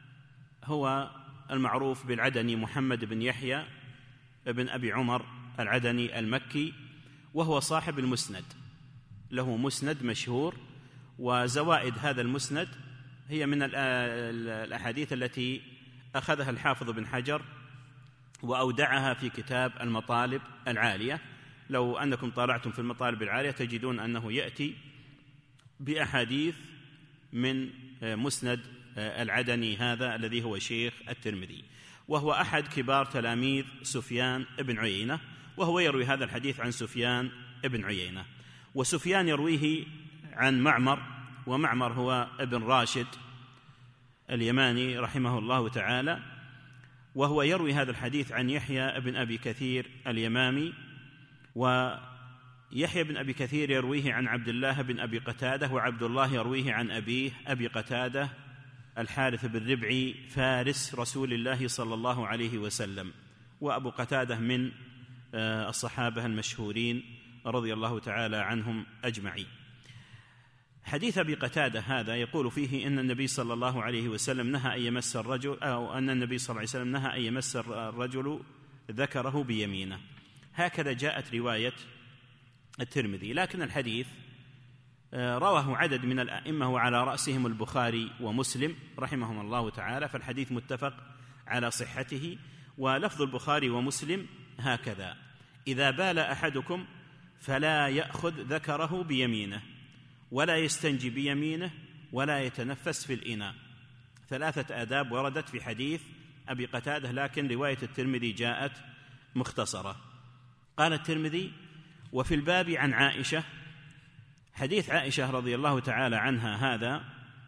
هو المعروف بالعدني، محمد بن يحيى بن أبي عمر العدني المكي، وهو صاحب المسند، له مسند مشهور. وزوائد هذا المسند هي من الأحاديث التي أخذها الحافظ بن حجر وأودعها في كتاب المطالب العالية. لو أنكم طالعتم في المطالب العالية تجدون أنه يأتي بأحاديث من مسند العدني هذا الذي هو شيخ الترمذي، وهو أحد كبار تلاميذ سفيان بن عيينة، وهو يروي هذا الحديث عن سفيان بن عيينة. وسفيان يرويه عن معمر، ومعمر هو ابن راشد اليماني رحمه الله تعالى، وهو يروي هذا الحديث عن يحيى بن أبي كثير اليمامي. ويحيى بن أبي كثير يرويه عن عبد الله بن أبي قتادة، وعبد الله يرويه عن أبيه أبي قتادة الحارث بن ربعي فارس رسول الله صلى الله عليه وسلم. وأبو قتادة من الصحابة المشهورين رضي الله تعالى عنهم أجمعين. حديث أبي قتادة هذا يقول فيه إن النبي صلى الله عليه وسلم نهى أن يمس الرجل أو أن النبي صلى الله عليه وسلم نهى أن يمس الرجل ذكره بيمينه. هكذا جاءت رواية الترمذي، لكن الحديث رواه عدد من الأئمة وعلى رأسهم البخاري ومسلم رحمهم الله تعالى، فالحديث متفق على صحته. ولفظ البخاري ومسلم هكذا: إذا بال أحدكم فلا يأخذ ذكره بيمينه ولا يستنجي بيمينه ولا يتنفس في الإناء. ثلاثة آداب وردت في حديث أبي قتادة، لكن رواية الترمذي جاءت مختصرة. قال الترمذي: وفي الباب عن عائشة. حديث عائشة رضي الله تعالى عنها هذا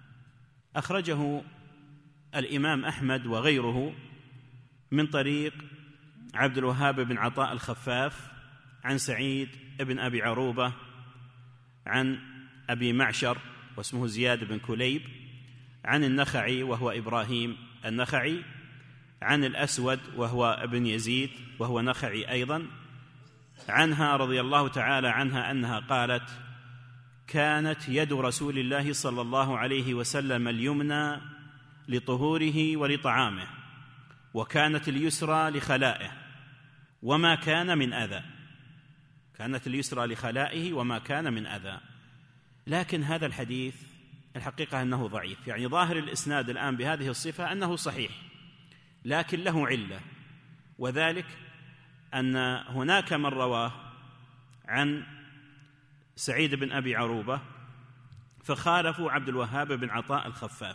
أخرجه الإمام أحمد وغيره من طريق عبد الوهاب بن عطاء الخفاف عن سعيد بن أبي عروبة عن أبي معشر واسمه زياد بن كليب عن النخعي وهو إبراهيم النخعي عن الأسود وهو ابن يزيد وهو نخعي أيضا عنها رضي الله تعالى عنها أنها قالت: كانت يد رسول الله صلى الله عليه وسلم اليمنى لطهوره ولطعامه، وكانت اليسرى لخلائه وما كان من أذى. كانت اليسرى لخلائه وما كان من أذى. لكن هذا الحديث الحقيقة أنه ضعيف، يعني ظاهر الإسناد الآن بهذه الصفة أنه صحيح، لكن له علة، وذلك أن هناك من رواه عن سعيد بن أبي عروبة فخالفوا عبد الوهاب بن عطاء الخفاف،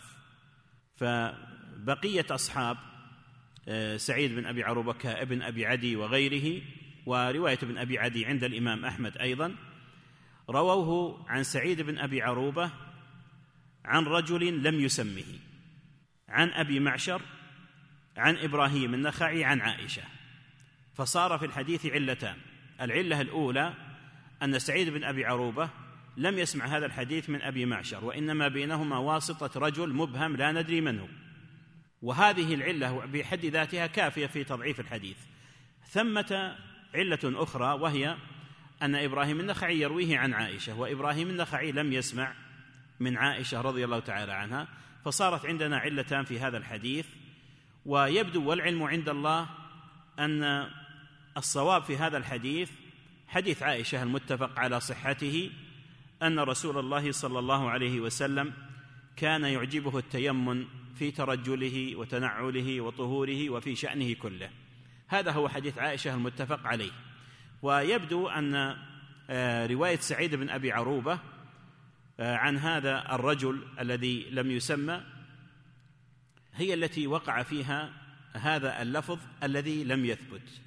فبقية أصحاب سعيد بن أبي عروبة كابن أبي عدي وغيره، ورواية ابن أبي عدي عند الإمام أحمد أيضا، رووه عن سعيد بن أبي عروبة عن رجل لم يسمه، عن أبي معشر عن إبراهيم النخعي عن عائشة، فصار في الحديث علتان. العلة الأولى أن سعيد بن أبي عروبة لم يسمع هذا الحديث من أبي معشر، وإنما بينهما واسطة رجل مبهم لا ندري من هو، وهذه العلة بحد ذاتها كافية في تضعيف الحديث، ثمة علة أخرى، وهي أن إبراهيم النخعي يرويه عن عائشة، وإبراهيم النخعي لم يسمع من عائشة رضي الله تعالى عنها، فصارت عندنا علتان في هذا الحديث. ويبدو والعلم عند الله أن الصواب في هذا الحديث حديث عائشة المتفق على صحته، أن رسول الله صلى الله عليه وسلم كان يعجبه التيمن في ترجله وتنعله وطهوره وفي شأنه كله. هذا هو حديث عائشة المتفق عليه. ويبدو أن رواية سعيد بن أبي عروبة عن هذا الرجل الذي لم يسمى هي التي وقع فيها هذا اللفظ الذي لم يثبت،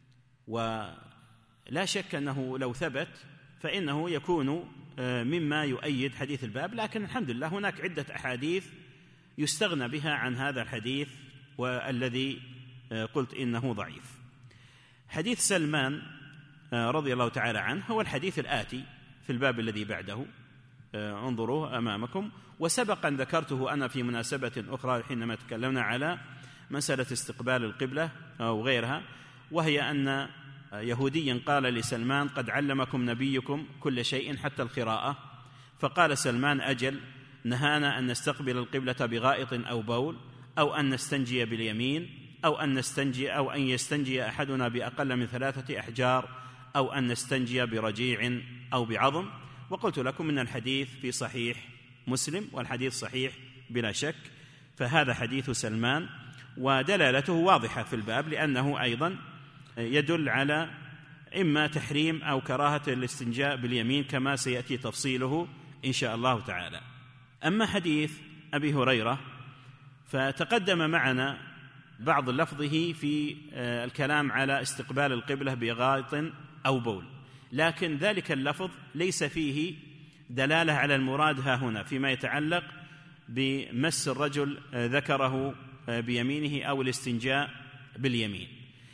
ولا شك أنه لو ثبت فإنه يكون مما يؤيد حديث الباب، لكن الحمد لله هناك عدة أحاديث يستغنى بها عن هذا الحديث والذي قلت إنه ضعيف. حديث سلمان رضي الله تعالى عنه هو الحديث الآتي في الباب الذي بعده، انظروه أمامكم. وسبق أن ذكرته أنا في مناسبة أخرى حينما تكلمنا على مسألة استقبال القبلة أو غيرها، وهي أن يهوديا قال لسلمان: قد علمكم نبيكم كل شيء حتى القراءة. فقال سلمان: أجل، نهانا أن نستقبل القبلة بغائط أو بول، أو أن نستنجي باليمين، أو أن نستنجي أو أن يستنجي أحدنا بأقل من ثلاثة أحجار، أو أن نستنجي برجيع أو بعظم. وقلت لكم من الحديث في صحيح مسلم، والحديث صحيح بلا شك، فهذا حديث سلمان، ودلالته واضحة في الباب، لأنه أيضا يدل على إما تحريم أو كراهة الاستنجاء باليمين كما سيأتي تفصيله إن شاء الله تعالى. أما حديث أبي هريرة فتقدم معنا بعض لفظه في الكلام على استقبال القبلة بغائط أو بول، لكن ذلك اللفظ ليس فيه دلالة على المراد ها هنا فيما يتعلق بمس الرجل ذكره بيمينه أو الاستنجاء باليمين.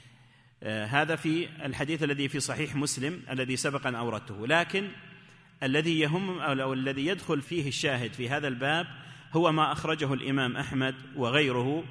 هذا في الحديث الذي في صحيح مسلم الذي سبق أن أوردته، لكن الذي يهم أو الذي يدخل فيه الشاهد في هذا الباب هو ما أخرجه الإمام أحمد وغيره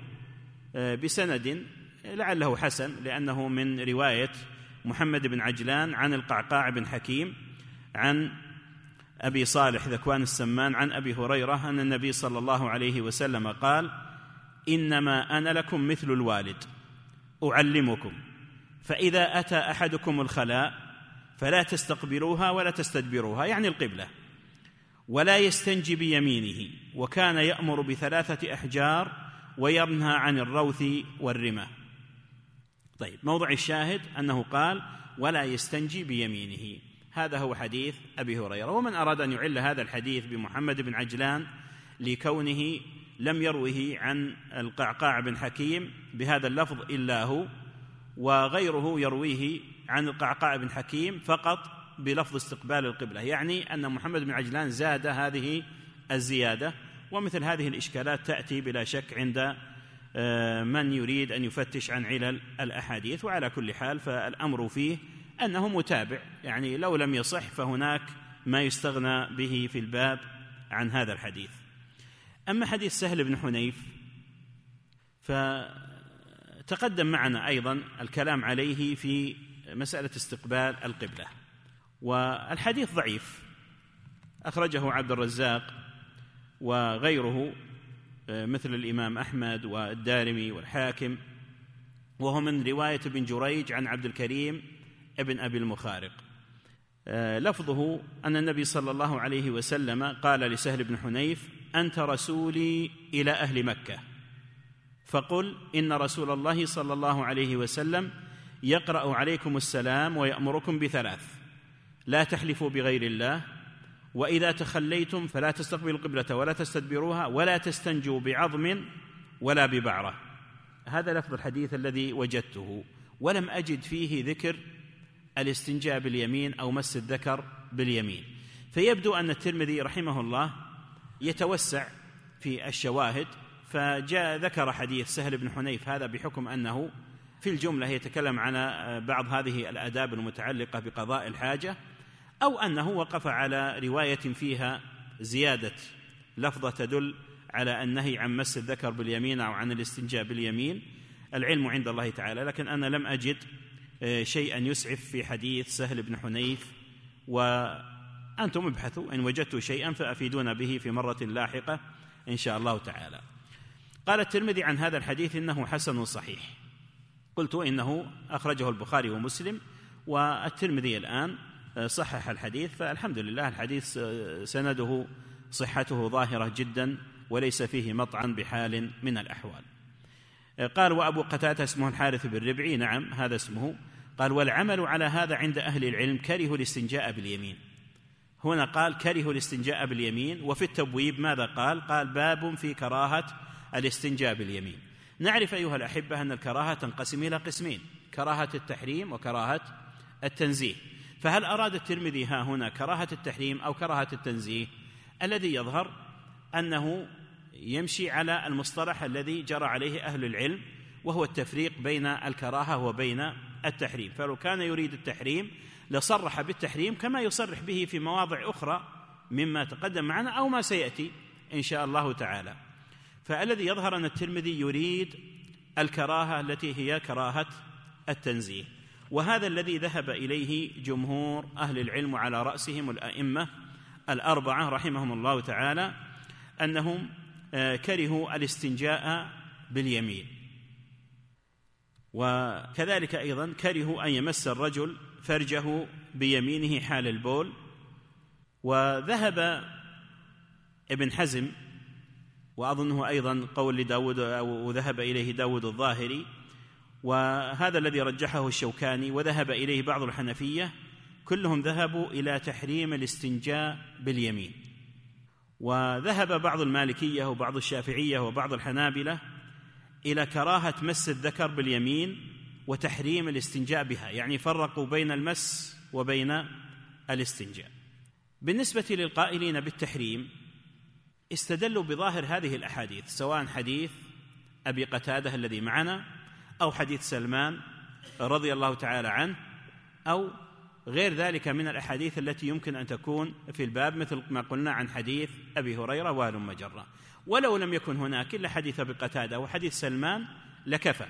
بسند لعله حسن، لأنه من رواية محمد بن عجلان عن القعقاع بن حكيم عن أبي صالح ذكوان السمان عن أبي هريرة أن النبي صلى الله عليه وسلم قال: إنما أنا لكم مثل الوالد أعلمكم، فإذا أتى أحدكم الخلاء فلا تستقبلوها ولا تستدبروها، يعني القبلة، ولا يستنجي بيمينه، وكان يأمر بثلاثة أحجار وينهى عن الروث والرمة. طيب، موضع الشاهد أنه قال: ولا يستنجي بيمينه. هذا هو حديث أبي هريرة. ومن أراد أن يعل هذا الحديث بمحمد بن عجلان لكونه لم يروه عن القعقاع بن حكيم بهذا اللفظ إلا هو، وغيره يرويه عن القعقاع بن حكيم فقط بلفظ استقبال القبلة، يعني أن محمد بن عجلان زاد هذه الزيادة. ومثل هذه الإشكالات تأتي بلا شك عند من يريد أن يفتش عن علل الأحاديث. وعلى كل حال فالأمر فيه أنه متابع، يعني لو لم يصح فهناك ما يستغنى به في الباب عن هذا الحديث. أما حديث سهل بن حنيف فتقدم معنا أيضا الكلام عليه في مسألة استقبال القبلة، والحديث ضعيف، أخرجه عبد الرزاق وغيره مثل الإمام أحمد والدارمي والحاكم، وهو من رواية ابن جريج عن عبد الكريم ابن أبي المخارق. لفظه أن النبي صلى الله عليه وسلم قال لسهل بن حنيف: أنت رسولي إلى أهل مكة، فقل إن رسول الله صلى الله عليه وسلم يقرأ عليكم السلام ويأمركم بثلاث: لا تحلفوا بغير الله، وإذا تخليتم فلا تستقبلوا القبلة ولا تستدبروها، ولا تستنجوا بعظم ولا ببعرة. هذا لفظ الحديث الذي وجدته، ولم أجد فيه ذكر الاستنجاء باليمين أو مس الذكر باليمين. فيبدو أن الترمذي رحمه الله يتوسع في الشواهد، فجاء ذكر حديث سهل بن حنيف هذا بحكم أنه في الجملة يتكلم عن بعض هذه الآداب المتعلقة بقضاء الحاجة، أو أنه وقف على رواية فيها زيادة لفظة تدل على النهي عن مس الذكر باليمين أو عن الاستنجاء باليمين. العلم عند الله تعالى، لكن أنا لم أجد شيئا يسعف في حديث سهل بن حنيف، وأنتم ابحثوا إن وجدتوا شيئا فأفيدونا به في مرة لاحقة إن شاء الله تعالى. قال الترمذي عن هذا الحديث إنه حسن صحيح. قلت إنه أخرجه البخاري ومسلم، والترمذي الآن صحح الحديث، فالحمد لله الحديث سنده صحته ظاهرة جدا وليس فيه مطعن بحال من الأحوال. قال وأبو قتادة اسمه الحارث بن ربعي، نعم هذا اسمه. قال والعمل على هذا عند أهل العلم كرهوا الاستنجاء باليمين. هنا قال كرهوا الاستنجاء باليمين، وفي التبويب ماذا قال؟ قال باب في كراهة الاستنجاء باليمين. نعرف أيها الأحبة أن الكراهة تنقسم إلى قسمين: كراهة التحريم وكراهة التنزيه. فهل أراد الترمذي ها هنا كراهة التحريم أو كراهة التنزيه؟ الذي يظهر أنه يمشي على المصطلح الذي جرى عليه أهل العلم، وهو التفريق بين الكراهة وبين التحريم. فلو كان يريد التحريم لصرح بالتحريم كما يصرح به في مواضع أخرى مما تقدم معنا أو ما سيأتي إن شاء الله تعالى. فالذي يظهر أن الترمذي يريد الكراهة التي هي كراهة التنزيه، وهذا الذي ذهب إليه جمهور أهل العلم على رأسهم الأئمة الأربعة رحمهم الله تعالى، أنهم كرهوا الاستنجاء باليمين. وكذلك أيضا كرهوا أن يمس الرجل فرجه بيمينه حال البول. وذهب ابن حزم، وأظنه أيضا قول لداود أو ذهب إليه داود الظاهري، وهذا الذي رجحه الشوكاني، وذهب إليه بعض الحنفية، كلهم ذهبوا إلى تحريم الاستنجاء باليمين. وذهب بعض المالكية وبعض الشافعية وبعض الحنابلة إلى كراهة مس الذكر باليمين وتحريم الاستنجاء بها، يعني فرقوا بين المس وبين الاستنجاء. بالنسبة للقائلين بالتحريم استدلوا بظاهر هذه الأحاديث، سواء حديث أبي قتادة الذي معنا أو حديث سلمان رضي الله تعالى عنه أو غير ذلك من الأحاديث التي يمكن أن تكون في الباب، مثل ما قلنا عن حديث أبي هريرة وهلم جرا. ولو لم يكن هناك إلا حديث أبي قتادة وحديث سلمان لكفى،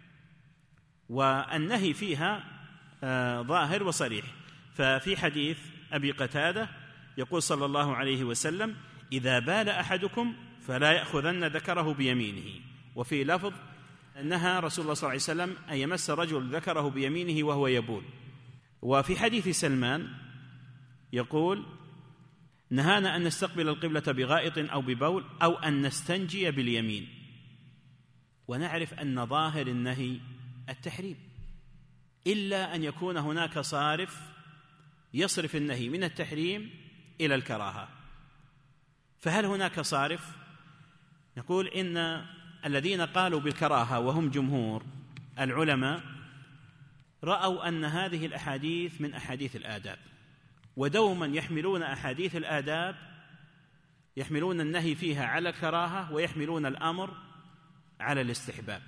والنهي فيها ظاهر وصريح. ففي حديث أبي قتادة يقول صلى الله عليه وسلم: إذا بال أحدكم فلا يأخذن ذكره بيمينه. وفي لفظ نهى رسول الله صلى الله عليه وسلم أن يمس الرجل ذكره بيمينه وهو يبول. وفي حديث سلمان يقول: نهانا أن نستقبل القبلة بغائط أو ببول أو أن نستنجي باليمين. ونعرف أن ظاهر النهي التحريم، إلا أن يكون هناك صارف يصرف النهي من التحريم إلى الكراهة. فهل هناك صارف؟ نقول إن الذين قالوا بالكراهة وهم جمهور العلماء رأوا أن هذه الأحاديث من أحاديث الآداب، ودوما يحملون أحاديث الآداب يحملون النهي فيها على الكراهة ويحملون الأمر على الاستحباب.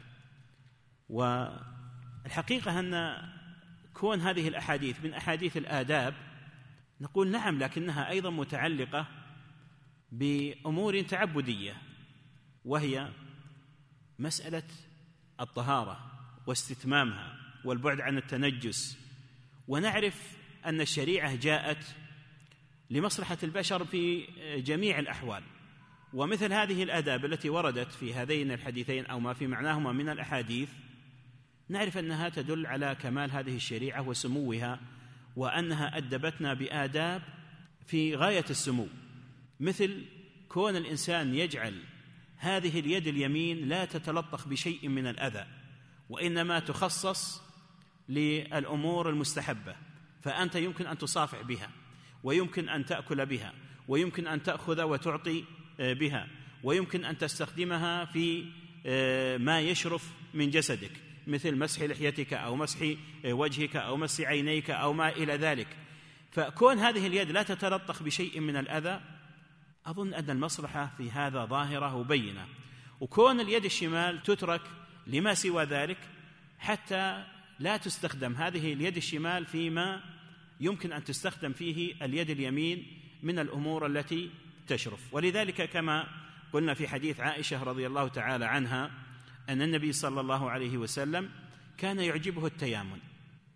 والحقيقة أن كون هذه الأحاديث من أحاديث الآداب نقول نعم، لكنها أيضا متعلقة بأمور تعبدية، وهي مسألة الطهارة واستتمامها والبعد عن التنجس. ونعرف أن الشريعة جاءت لمصلحة البشر في جميع الأحوال، ومثل هذه الآداب التي وردت في هذين الحديثين أو ما في معناهما من الأحاديث نعرف أنها تدل على كمال هذه الشريعة وسموها، وأنها أدبتنا بآداب في غاية السمو، مثل كون الإنسان يجعل هذه اليد اليمين لا تتلطخ بشيء من الأذى، وإنما تخصص للأمور المستحبة، فأنت يمكن أن تصافح بها، ويمكن أن تأكل بها، ويمكن أن تأخذ وتعطي بها، ويمكن أن تستخدمها في ما يشرف من جسدك، مثل مسح لحيتك أو مسح وجهك أو مسح عينيك أو ما إلى ذلك. فكون هذه اليد لا تتلطخ بشيء من الأذى أظن أن المصلحة في هذا ظاهرة وبينة. وكون اليد الشمال تترك لما سوى ذلك حتى لا تستخدم هذه اليد الشمال فيما يمكن أن تستخدم فيه اليد اليمين من الأمور التي تشرف. ولذلك كما قلنا في حديث عائشة رضي الله تعالى عنها أن النبي صلى الله عليه وسلم كان يعجبه التيامن،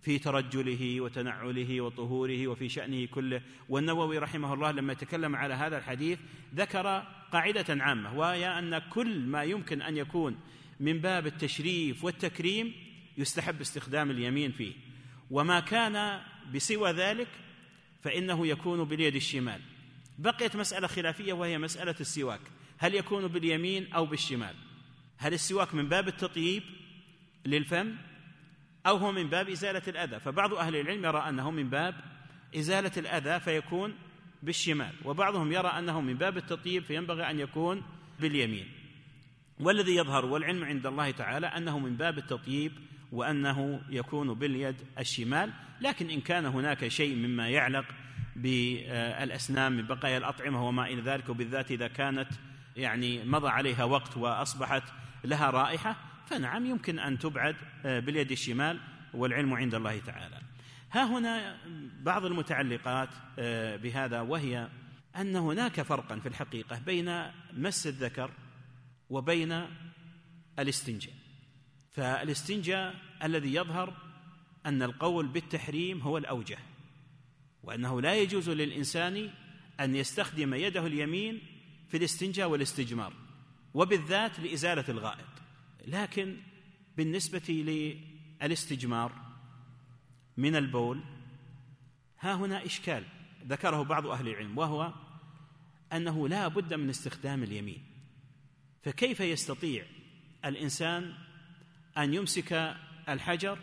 في ترجله وتنعله وطهوره وفي شأنه كله. والنووي رحمه الله لما تكلم على هذا الحديث ذكر قاعدة عامة، وهي أن كل ما يمكن أن يكون من باب التشريف والتكريم يستحب استخدام اليمين فيه، وما كان بسوى ذلك فإنه يكون باليد الشمال. بقيت مسألة خلافية وهي مسألة السواك، هل يكون باليمين أو بالشمال؟ هل السواك من باب التطييب للفم أو هو من باب إزالة الأذى؟ فبعض أهل العلم يرى أنه من باب إزالة الأذى فيكون بالشمال، وبعضهم يرى أنه من باب التطييب فينبغي أن يكون باليمين. والذي يظهر والعلم عند الله تعالى أنه من باب التطييب وأنه يكون باليد الشمال. لكن إن كان هناك شيء مما يعلق بالأسنان من بقايا الأطعمة وما إلى ذلك، وبالذات إذا كانت يعني مضى عليها وقت وأصبحت لها رائحة، فنعم يمكن أن تبعد باليد الشمال، والعلم عند الله تعالى. ها هنا بعض المتعلقات بهذا، وهي أن هناك فرقا في الحقيقة بين مس الذكر وبين الاستنجاء. فالاستنجاء الذي يظهر أن القول بالتحريم هو الأوجه، وأنه لا يجوز للإنسان أن يستخدم يده اليمين في الاستنجاء والاستجمار، وبالذات لإزالة الغائط. لكن بالنسبة للاستجمار من البول ها هنا إشكال ذكره بعض أهل العلم، وهو أنه لا بد من استخدام اليمين. فكيف يستطيع الإنسان أن يمسك الحجر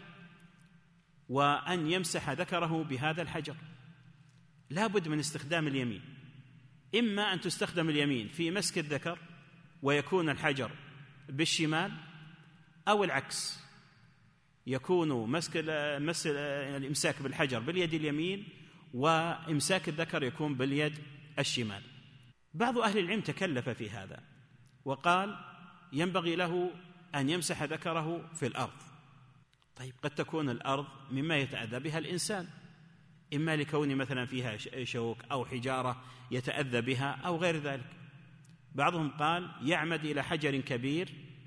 وأن يمسح ذكره بهذا الحجر؟ لا بد من استخدام اليمين، إما أن تستخدم اليمين في مسك الذكر ويكون الحجر بالشمال، أو العكس، يكون مسك مس الإمساك بالحجر باليد اليمين وإمساك الذكر يكون باليد الشمال. بعض أهل العلم تكلف في هذا وقال ينبغي له أن يمسح ذكره في الأرض. طيب قد تكون الأرض مما يتأذى بها الإنسان، إما لكون مثلا فيها شوك أو حجارة يتأذى بها أو غير ذلك. بعضهم قال يعمد إلى حجر كبير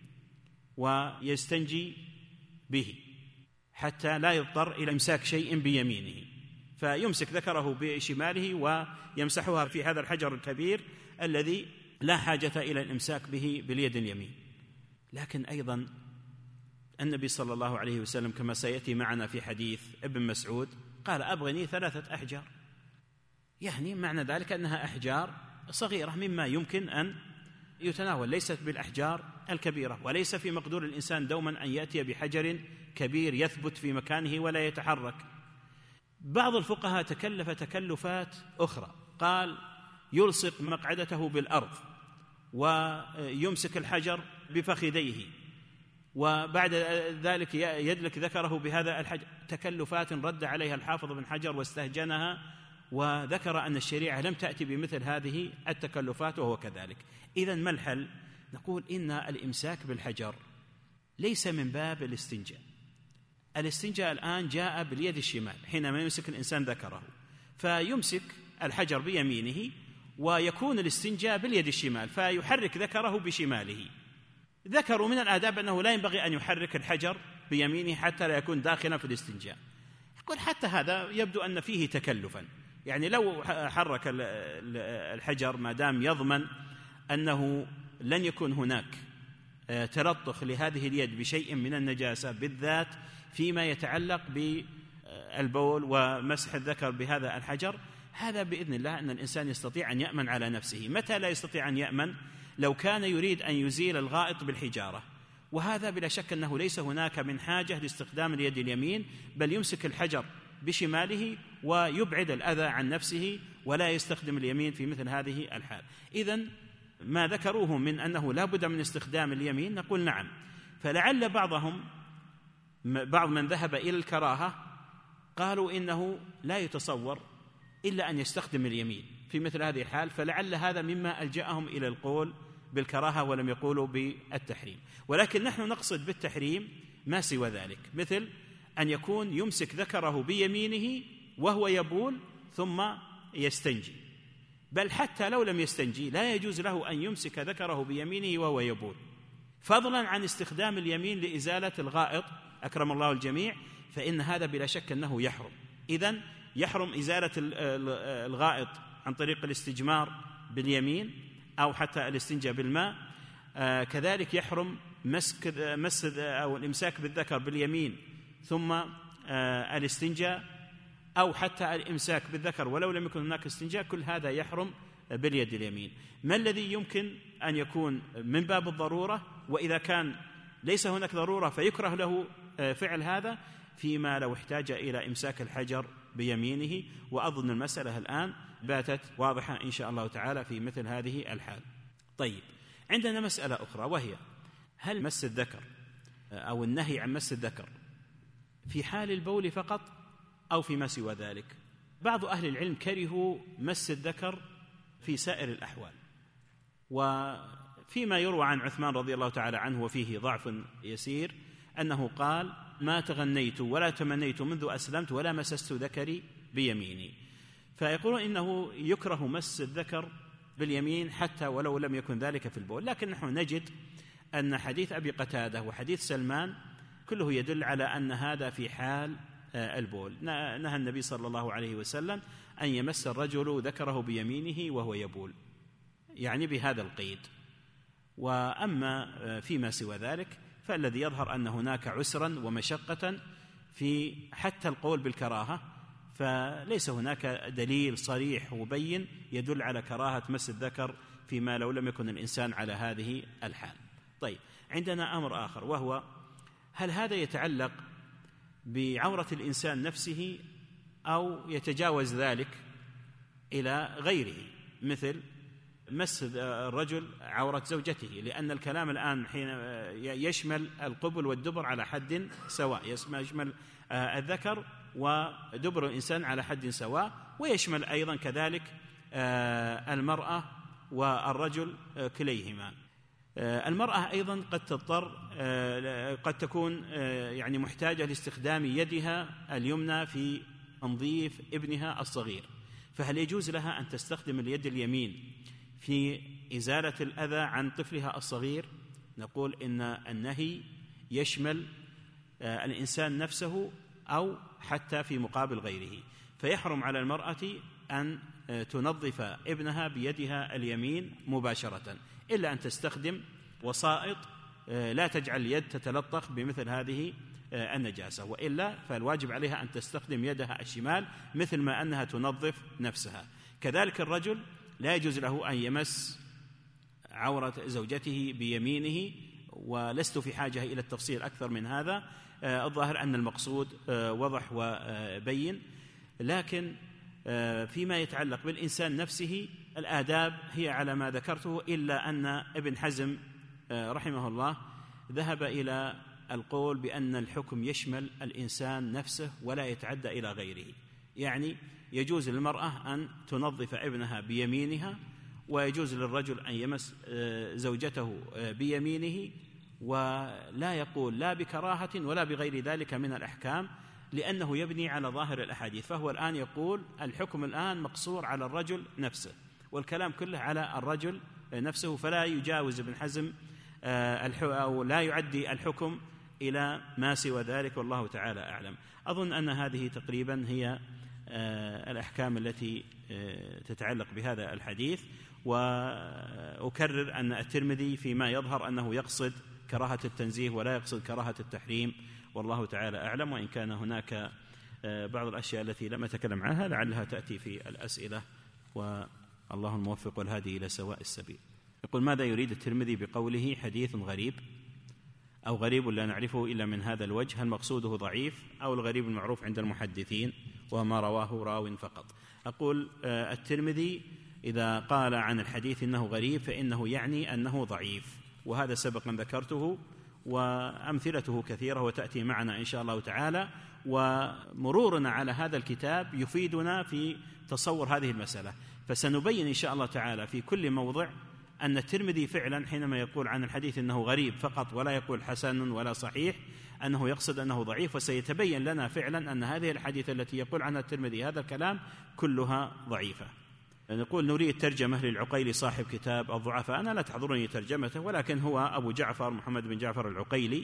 ويستنجي به حتى لا يضطر إلى إمساك شيء بيمينه، فيمسك ذكره بشماله ويمسحها في هذا الحجر الكبير الذي لا حاجة إلى الإمساك به باليد اليمين. لكن أيضا النبي صلى الله عليه وسلم كما سيأتي معنا في حديث ابن مسعود قال أبغني ثلاثة أحجار، يعني معنى ذلك أنها أحجار صغيرة مما يمكن أن يتناول، ليست بالأحجار الكبيرة، وليس في مقدور الإنسان دوما أن يأتي بحجر كبير يثبت في مكانه ولا يتحرك. بعض الفقهاء تكلف تكلفات أخرى، قال يلصق مقعدته بالأرض ويمسك الحجر بفخذيه وبعد ذلك يدلك ذكره بهذا الحجر. تكلفات رد عليها الحافظ بن حجر واستهجنها، وذكر أن الشريعة لم تأتي بمثل هذه التكلفات وهو كذلك. إذن ما الحل؟ نقول إن الإمساك بالحجر ليس من باب الاستنجاء. الاستنجاء الآن جاء باليد الشمال حينما يمسك الإنسان ذكره، فيمسك الحجر بيمينه ويكون الاستنجاء باليد الشمال فيحرك ذكره بشماله. ذكروا من الآداب أنه لا ينبغي أن يحرك الحجر بيمينه حتى لا يكون داخلا في الاستنجاء. يقول حتى هذا يبدو أن فيه تكلفا، يعني لو حرك الحجر ما دام يضمن أنه لن يكون هناك تلطخ لهذه اليد بشيء من النجاسة، بالذات فيما يتعلق بالبول ومسح الذكر بهذا الحجر، هذا بإذن الله أن الإنسان يستطيع أن يأمن على نفسه. متى لا يستطيع أن يأمن؟ لو كان يريد أن يزيل الغائط بالحجارة، وهذا بلا شك أنه ليس هناك من حاجة لاستخدام اليد اليمين، بل يمسك الحجر بشماله ويبعد الأذى عن نفسه ولا يستخدم اليمين في مثل هذه الحال. إذن ما ذكروه من أنه لا بد من استخدام اليمين نقول نعم. فلعل بعضهم بعض من ذهب إلى الكراهة قالوا إنه لا يتصور إلا أن يستخدم اليمين في مثل هذه الحال، فلعل هذا مما ألجأهم إلى القول بالكراهة ولم يقولوا بالتحريم. ولكن نحن نقصد بالتحريم ما سوى ذلك، مثل أن يكون يمسك ذكره بيمينه وهو يبول ثم يستنجي، بل حتى لو لم يستنجي لا يجوز له أن يمسك ذكره بيمينه وهو يبول، فضلا عن استخدام اليمين لإزالة الغائط أكرم الله الجميع فإن هذا بلا شك أنه يحرم. إذن يحرم إزالة الغائط عن طريق الاستجمار باليمين أو حتى الاستنجاء بالماء. آه كذلك يحرم مسك مس أو الإمساك بالذكر باليمين ثم آه الاستنجاء، أو حتى الإمساك بالذكر ولو لم يكن هناك استنجاء، كل هذا يحرم باليد اليمين. ما الذي يمكن أن يكون من باب الضرورة؟ وإذا كان ليس هناك ضرورة فيكره له فعل هذا، فيما لو احتاج إلى إمساك الحجر بيمينه. وأظن المسألة الآن باتت واضحة إن شاء الله تعالى في مثل هذه الحال. طيب، عندنا مسألة أخرى، وهي هل مس الذكر أو النهي عن مس الذكر في حال البول فقط أو فيما سوى ذلك؟ بعض أهل العلم كرهوا مس الذكر في سائر الأحوال، وفيما يروى عن عثمان رضي الله تعالى عنه وفيه ضعف يسير أنه قال: ما تغنيت ولا تمنيت منذ أسلمت ولا مسست ذكري بيميني. فيقولون إنه يكره مس الذكر باليمين حتى ولو لم يكن ذلك في البول. لكن نحن نجد أن حديث أبي قتادة وحديث سلمان كله يدل على أن هذا في حال البول. نهى النبي صلى الله عليه وسلم أن يمس الرجل ذكره بيمينه وهو يبول، يعني بهذا القيد. وأما فيما سوى ذلك فالذي يظهر أن هناك عسرا ومشقة في حتى القول بالكراهة، فليس هناك دليل صريح وبين يدل على كراهة مس الذكر فيما لو لم يكن الإنسان على هذه الحال. طيب، عندنا أمر آخر، وهو هل هذا يتعلق بعورة الإنسان نفسه أو يتجاوز ذلك إلى غيره، مثل مس الرجل عورة زوجته، لأن الكلام الآن حين يشمل القبل والدبر على حد سواء، يشمل الذكر ودبر الإنسان على حد سواء، ويشمل أيضا كذلك المرأة والرجل كليهما. المرأة أيضا قد تضطر قد تكون يعني محتاجة لاستخدام يدها اليمنى في تنظيف ابنها الصغير، فهل يجوز لها أن تستخدم اليد اليمين في إزالة الأذى عن طفلها الصغير؟ نقول إن النهي يشمل الإنسان نفسه أو حتى في مقابل غيره، فيحرم على المرأة أن تنظف ابنها بيدها اليمين مباشرة، إلا أن تستخدم وسائط لا تجعل اليد تتلطخ بمثل هذه النجاسة، وإلا فالواجب عليها أن تستخدم يدها الشمال مثل ما أنها تنظف نفسها. كذلك الرجل لا يجوز له أن يمس عورة زوجته بيمينه، ولست في حاجة إلى التفصيل أكثر من هذا. الظاهر أن المقصود وضح وبين. لكن فيما يتعلق بالإنسان نفسه الآداب هي على ما ذكرته، إلا أن ابن حزم رحمه الله ذهب إلى القول بأن الحكم يشمل الإنسان نفسه ولا يتعدى إلى غيره، يعني يجوز للمرأة أن تنظف ابنها بيمينها، ويجوز للرجل أن يمس زوجته بيمينه، ولا يقول لا بكراهة ولا بغير ذلك من الأحكام، لأنه يبني على ظاهر الأحاديث. فهو الآن يقول الحكم الآن مقصور على الرجل نفسه، والكلام كله على الرجل نفسه، فلا يجاوز ابن حزم أو لا يعدي الحكم إلى ما سوى ذلك، والله تعالى أعلم. أظن أن هذه تقريبا هي الأحكام التي تتعلق بهذا الحديث. وأكرر أن الترمذي فيما يظهر أنه يقصد كراهة التنزيه ولا يقصد كراهة التحريم، والله تعالى أعلم. وإن كان هناك بعض الأشياء التي لم أتكلم عنها لعلها تأتي في الأسئلة، والله الموفق والهادي إلى سواء السبيل. يقول: ماذا يريد الترمذي بقوله حديث غريب أو غريب لا نعرفه إلا من هذا الوجه؟ هل مقصوده ضعيف أو الغريب المعروف عند المحدثين وما رواه راو فقط؟ أقول الترمذي إذا قال عن الحديث إنه غريب فإنه يعني أنه ضعيف، وهذا سبقا ذكرته، وأمثلته كثيرة وتأتي معنا إن شاء الله تعالى. ومرورنا على هذا الكتاب يفيدنا في تصور هذه المسألة، فسنبين إن شاء الله تعالى في كل موضع أن الترمذي فعلا حينما يقول عن الحديث أنه غريب فقط ولا يقول حسن ولا صحيح أنه يقصد أنه ضعيف، وسيتبين لنا فعلا أن هذه الحديث التي يقول عنها الترمذي هذا الكلام كلها ضعيفة. نقول نريد ترجمة للعقيلي صاحب كتاب الضعفاء. أنا لا تحضرني ترجمته، ولكن هو أبو جعفر محمد بن جعفر العقيلي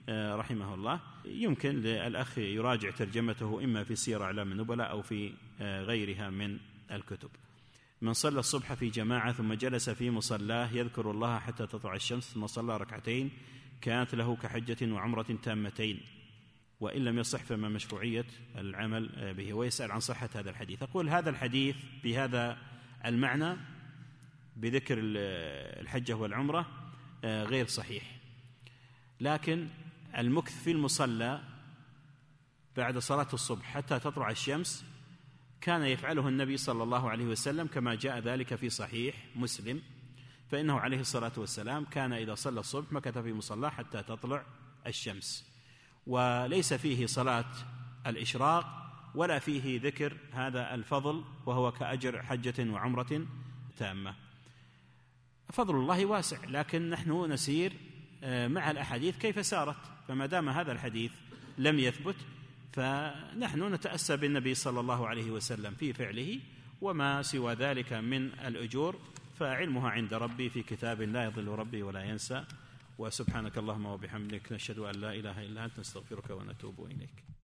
رحمه الله. يمكن للأخ يراجع ترجمته إما في سير أعلام النبلاء أو في غيرها من الكتب. من صلى الصبح في جماعة ثم جلس في مصلاه يذكر الله حتى تطلع الشمس ثم صلى ركعتين كانت له كحجة وعمرة تامتين، وإن لم يصح فما مشروعية العمل به؟ ويسأل عن صحة هذا الحديث. أقول هذا الحديث بهذا المعنى بذكر الحجة والعمرة غير صحيح، لكن المكث في المصلى بعد صلاة الصبح حتى تطلع الشمس كان يفعله النبي صلى الله عليه وسلم كما جاء ذلك في صحيح مسلم، فإنه عليه الصلاة والسلام كان إذا صلى الصبح مكث في مصلاه حتى تطلع الشمس، وليس فيه صلاة الإشراق ولا فيه ذكر هذا الفضل وهو كأجر حجة وعمرة تامة. فضل الله واسع، لكن نحن نسير مع الأحاديث كيف سارت، فما دام هذا الحديث لم يثبت فنحن نتأسى بالنبي صلى الله عليه وسلم في فعله، وما سوى ذلك من الأجور فعلمها عند ربي في كتاب لا يضل ربي ولا ينسى. وسبحانك اللهم وبحمدك نشهد أن لا إله إلا أنت نستغفرك ونتوب إليك.